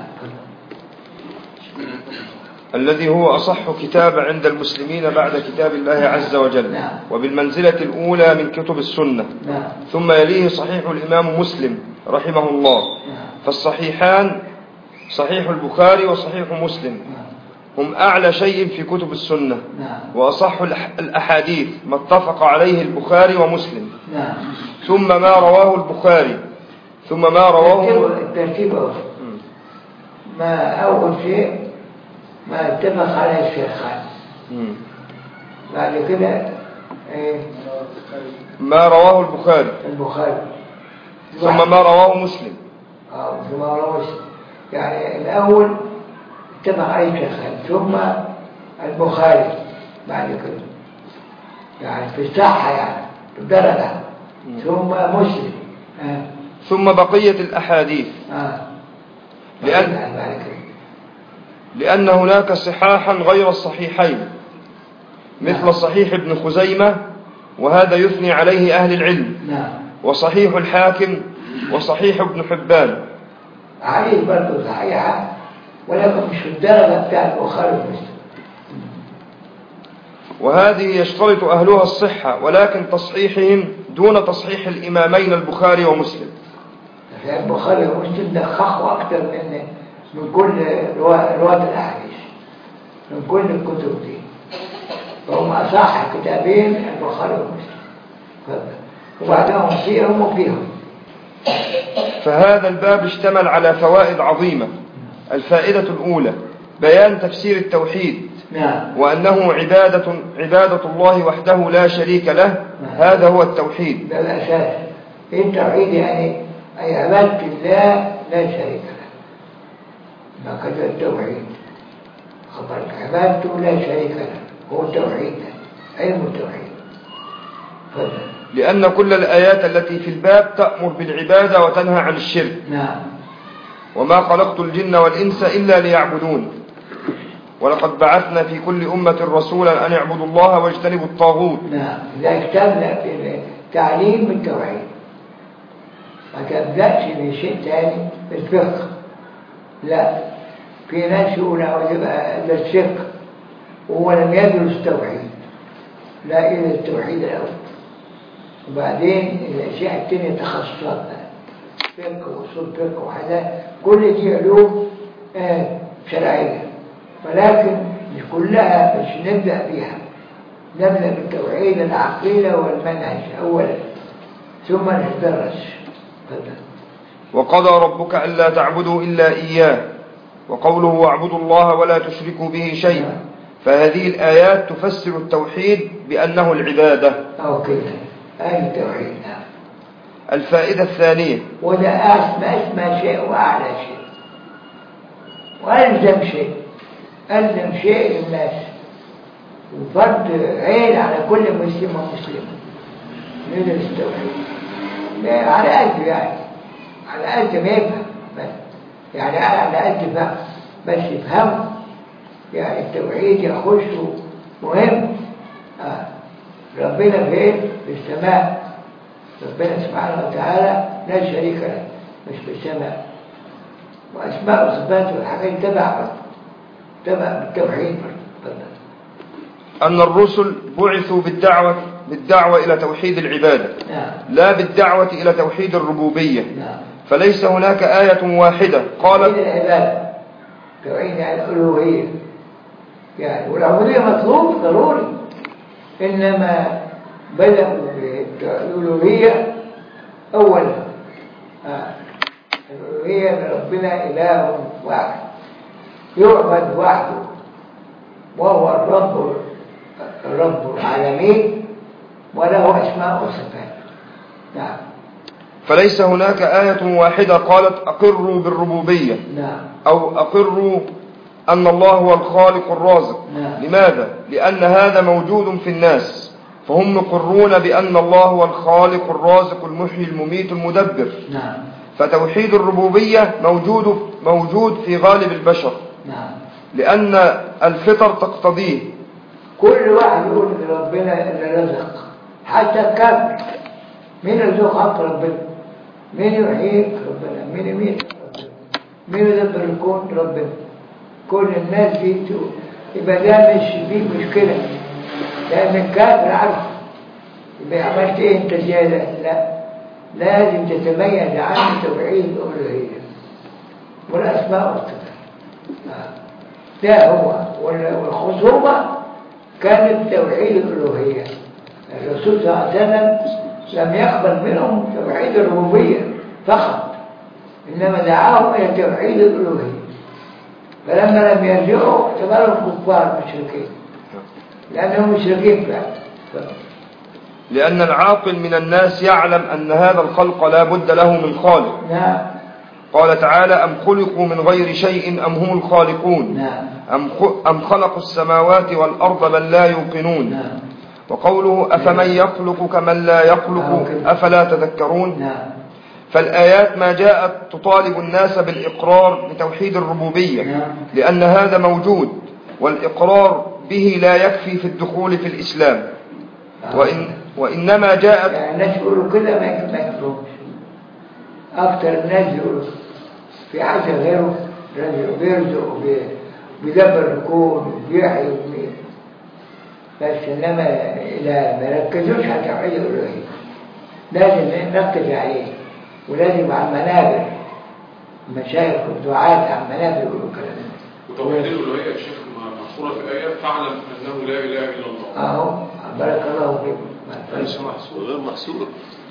الذي هو أصح كتاب عند المسلمين بعد كتاب الله عز وجل. نعم. وبالمنزلة الأولى من كتب السنة. نعم. ثم يليه صحيح الإمام مسلم رحمه الله. نعم. فالصحيحان صحيح البخاري وصحيح مسلم هم أعلى شيء في كتب السنة. نعم. وأصح الأحاديث ما اتفق عليه البخاري ومسلم. نعم. ثم ما رواه البخاري ثم ما رواه الترتيب أول ما أول شيء ما اتفق عليه الشيخان بعد كده ايه ما رواه البخاري البخاري ثم ما رواه مسلم. اه ثم ما رواه مسلم يعني الأول اتفق عليه الشيخان ثم البخاري بعد كده يعني في الصحة يعني في الدرجة ثم مسلم آه. ثم بقية الأحاديث آه. لأن, لأن هناك صحاحا غير الصحيحين مثل نعم. صحيح ابن خزيمة وهذا يثني عليه أهل العلم. نعم. وصحيح الحاكم وصحيح ابن حبان عليه برضه صحيحة ولكن مش في الدرجة بتاع البخاري ومسلم. وهذه يشترط أهلها الصحة ولكن تصحيحهم دون تصحيح الإمامين البخاري ومسلم. البخاري ومسلم دخخوا أكثر من من كل رواة الأحاديث من كل الكتب دي، فهم أصح كتابين البخاري ومسلم وبعدهم فيهم وفيهم. فهذا الباب اشتمل على فوائد عظيمة. الفائدة الأولى بيان تفسير التوحيد. نعم. وأنه عبادة, عبادة الله وحده لا شريك له. نعم. هذا هو التوحيد. ده الأساس. التوحيد يعني أي عبادة الله لا شريك له، ما كذا التوحيد خبرك عبادته لا شريك له هو التوحيد، علم التوحيد. فضل. لأن كل الآيات التي في الباب تأمر بالعبادة وتنهى عن الشرك. نعم. وما خلقت الجن والإنس إلا ليعبدون ولقد بعثنا في كل أمة رسولا أن يعبدوا الله واجتنبوا الطاغوت. نعم. إذا اجتمنا بالتعليم بالتوحيد ما تبدأش بشيء ثاني بالفقه. لا، في ناس يقول عاوز يبقى ده الفقه وهو لم يدرس التوحيد. لا، إلى التوحيد الأول وبعدين الأشياء التانية تخصصات فقه وأصول فقه وحاجات كل دي علوم آه شرعية، ولكن مش كلها مش نبدأ بيها. نبدأ بالتوحيد العقيدة والمنهج أولا ثم ندرس. وقضى ربك ألا تعبدوا إلا إياه وقوله واعبدوا الله ولا تشركوا به شيئا. فهذه الآيات تفسر التوحيد بأنه العبادة. أو كده أي التوحيد. الفائدة الثانية وده أسمى أسمى شيء وأعلى شيء وألزم شيء ألزم شيء للناس وفرض عين على كل مسلم ومسلمة يدرس التوحيد على قد يعني على قد ما يفهم بس يعني على قد فهم بس يفهم يعني التوحيد يخشه مهم. آه. ربنا فين؟ في السماء. ربنا سبحانه وتعالى لا شريك له مش في السماء، وأسماء وصفاته والحاجات تبع تبع بالتوحيد. أن الرسل بعثوا بالدعوة بالدعوة إلى توحيد العبادة. نعم. لا بالدعوة إلى توحيد الربوبية. نعم. فليس هناك آية واحدة قالت توحيد العبادة توحيد الألوهية يعني، والعبودية مطلوب ضروري، إنما بدأوا بالألوهية أولا. آه. الألوهية من ربنا إله واحد يعبد وحده وهو الرب الرب العالمين وله أسماء وصفات. نعم. فليس هناك آية واحدة قالت أقروا بالربوبية. نعم. أو أقروا أن الله هو الخالق الرازق. نعم. لماذا؟ لأن هذا موجود في الناس فهم مقرون بأن الله هو الخالق الرازق المحيي المميت المدبر. نعم. فتوحيد الربوبية موجود موجود في غالب البشر. نعم. لأن الفطر تقتضيه. كل واحد يقول ربنا اللي رزق، حتى الكافر مين يرزق حق ربنا؟ مين يحييك؟ ربنا. مين يميت؟ ربنا. مين يدبر الكون؟ ربنا. كل الناس دي تقول يبقى ده مش فيه مشكلة لأن الكافر عارف يبقى عملت ايه انت زيادة؟ لا، لازم تتميز عن توحيد الألوهية والأسماء والصفات. ده هو. والخصومة كانت توحيد الألوهية. الرسول صلى الله عليه وسلم لم يقبل منهم توحيد الربوبية فقط، إنما دعاهم إلى توحيد الألوهية. فلما لم يرجعوا اعتبروا كفار مشركين لأنهم مشركين فعلا. لأن العاقل من الناس يعلم أن هذا الخلق لا بد له من خالق. نعم. قال تعالى أم خلقوا من غير شيء أم هم الخالقون. نعم. أم, أم خلقوا السماوات والأرض بل لا يوقنون. نعم. وقوله أفمن يخلق كمن لا يخلق أفلا تذكرون. فالآيات ما جاءت تطالب الناس بالإقرار بتوحيد الربوبية لأن هذا موجود، والإقرار به لا يكفي في الدخول في الإسلام، وإن وإنما جاءت يعني الناس يقولوا كده ما يكفرونش. أكثر الناس يقولوا في حاجة غيره بيرزق وبيدبر الكون وبيحيي وبيميت، بس إنما لا ما يركزوش على توحيد الألوهية. لازم نركز عليه، ولازم على المنابر المشايخ والدعاة على المنابر يقولوا الكلام ده. وتوحيد الألوهية يا شيخ محصورة في الآية فاعلم أنه لا إله إلا الله. أهو بارك الله فيكم. ليس محصور، غير محصور.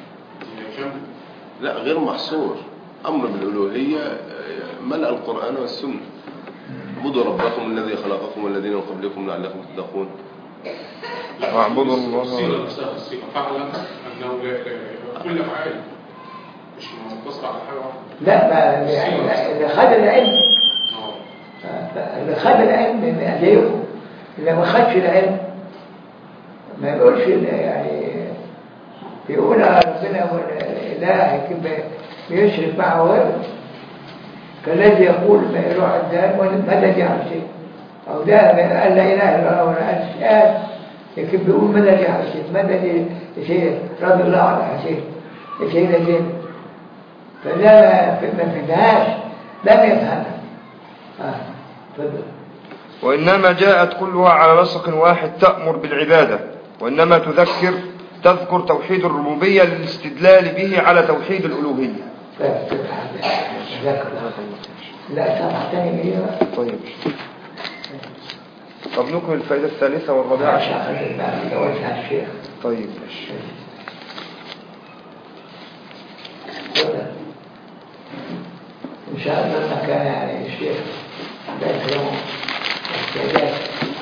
لا غير محصور. أمر بالألوهية ملأ القرآن والسنة. اعبدوا ربكم الذي خلقكم والذين من قبلكم لعلكم تتقون. واعبدوا الله. الصيغة نفسها الصيغة فاعلم أنه لا إله إلا الله. كل أفعال مش مقتصرة على حاجة واحدة. لا ما يعني اللي خد العلم اللي خد العلم من أيديهم، اللي ما خدش العلم ما يقولش يعني يقول ربنا إله كيف بيشرك معه غيره، كالذي يقول ما يروح الدان مدد يعمل شيء، أو ده قال لا إله إلا الله ولا قال كيف بيقول مدد يعمل شيء، مدد شيء رضي الله عن حسين شيء لزين، فده ما فيهاش لم يفهمها. آه. وإنما جاءت كلها على نسق واحد تأمر بالعبادة، وإنما تذكر تذكر توحيد الربوبية للاستدلال به على توحيد الألوهية. لا سامع تاني ايه؟ طيب طب نكمل الفائدة الثالثة والرابعة. الشيخ. طيب إن شاء الله ما كان يعني الشيخ بأكرمه استعداد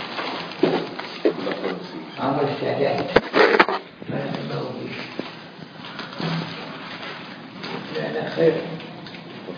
عمل استعداد فأنا خير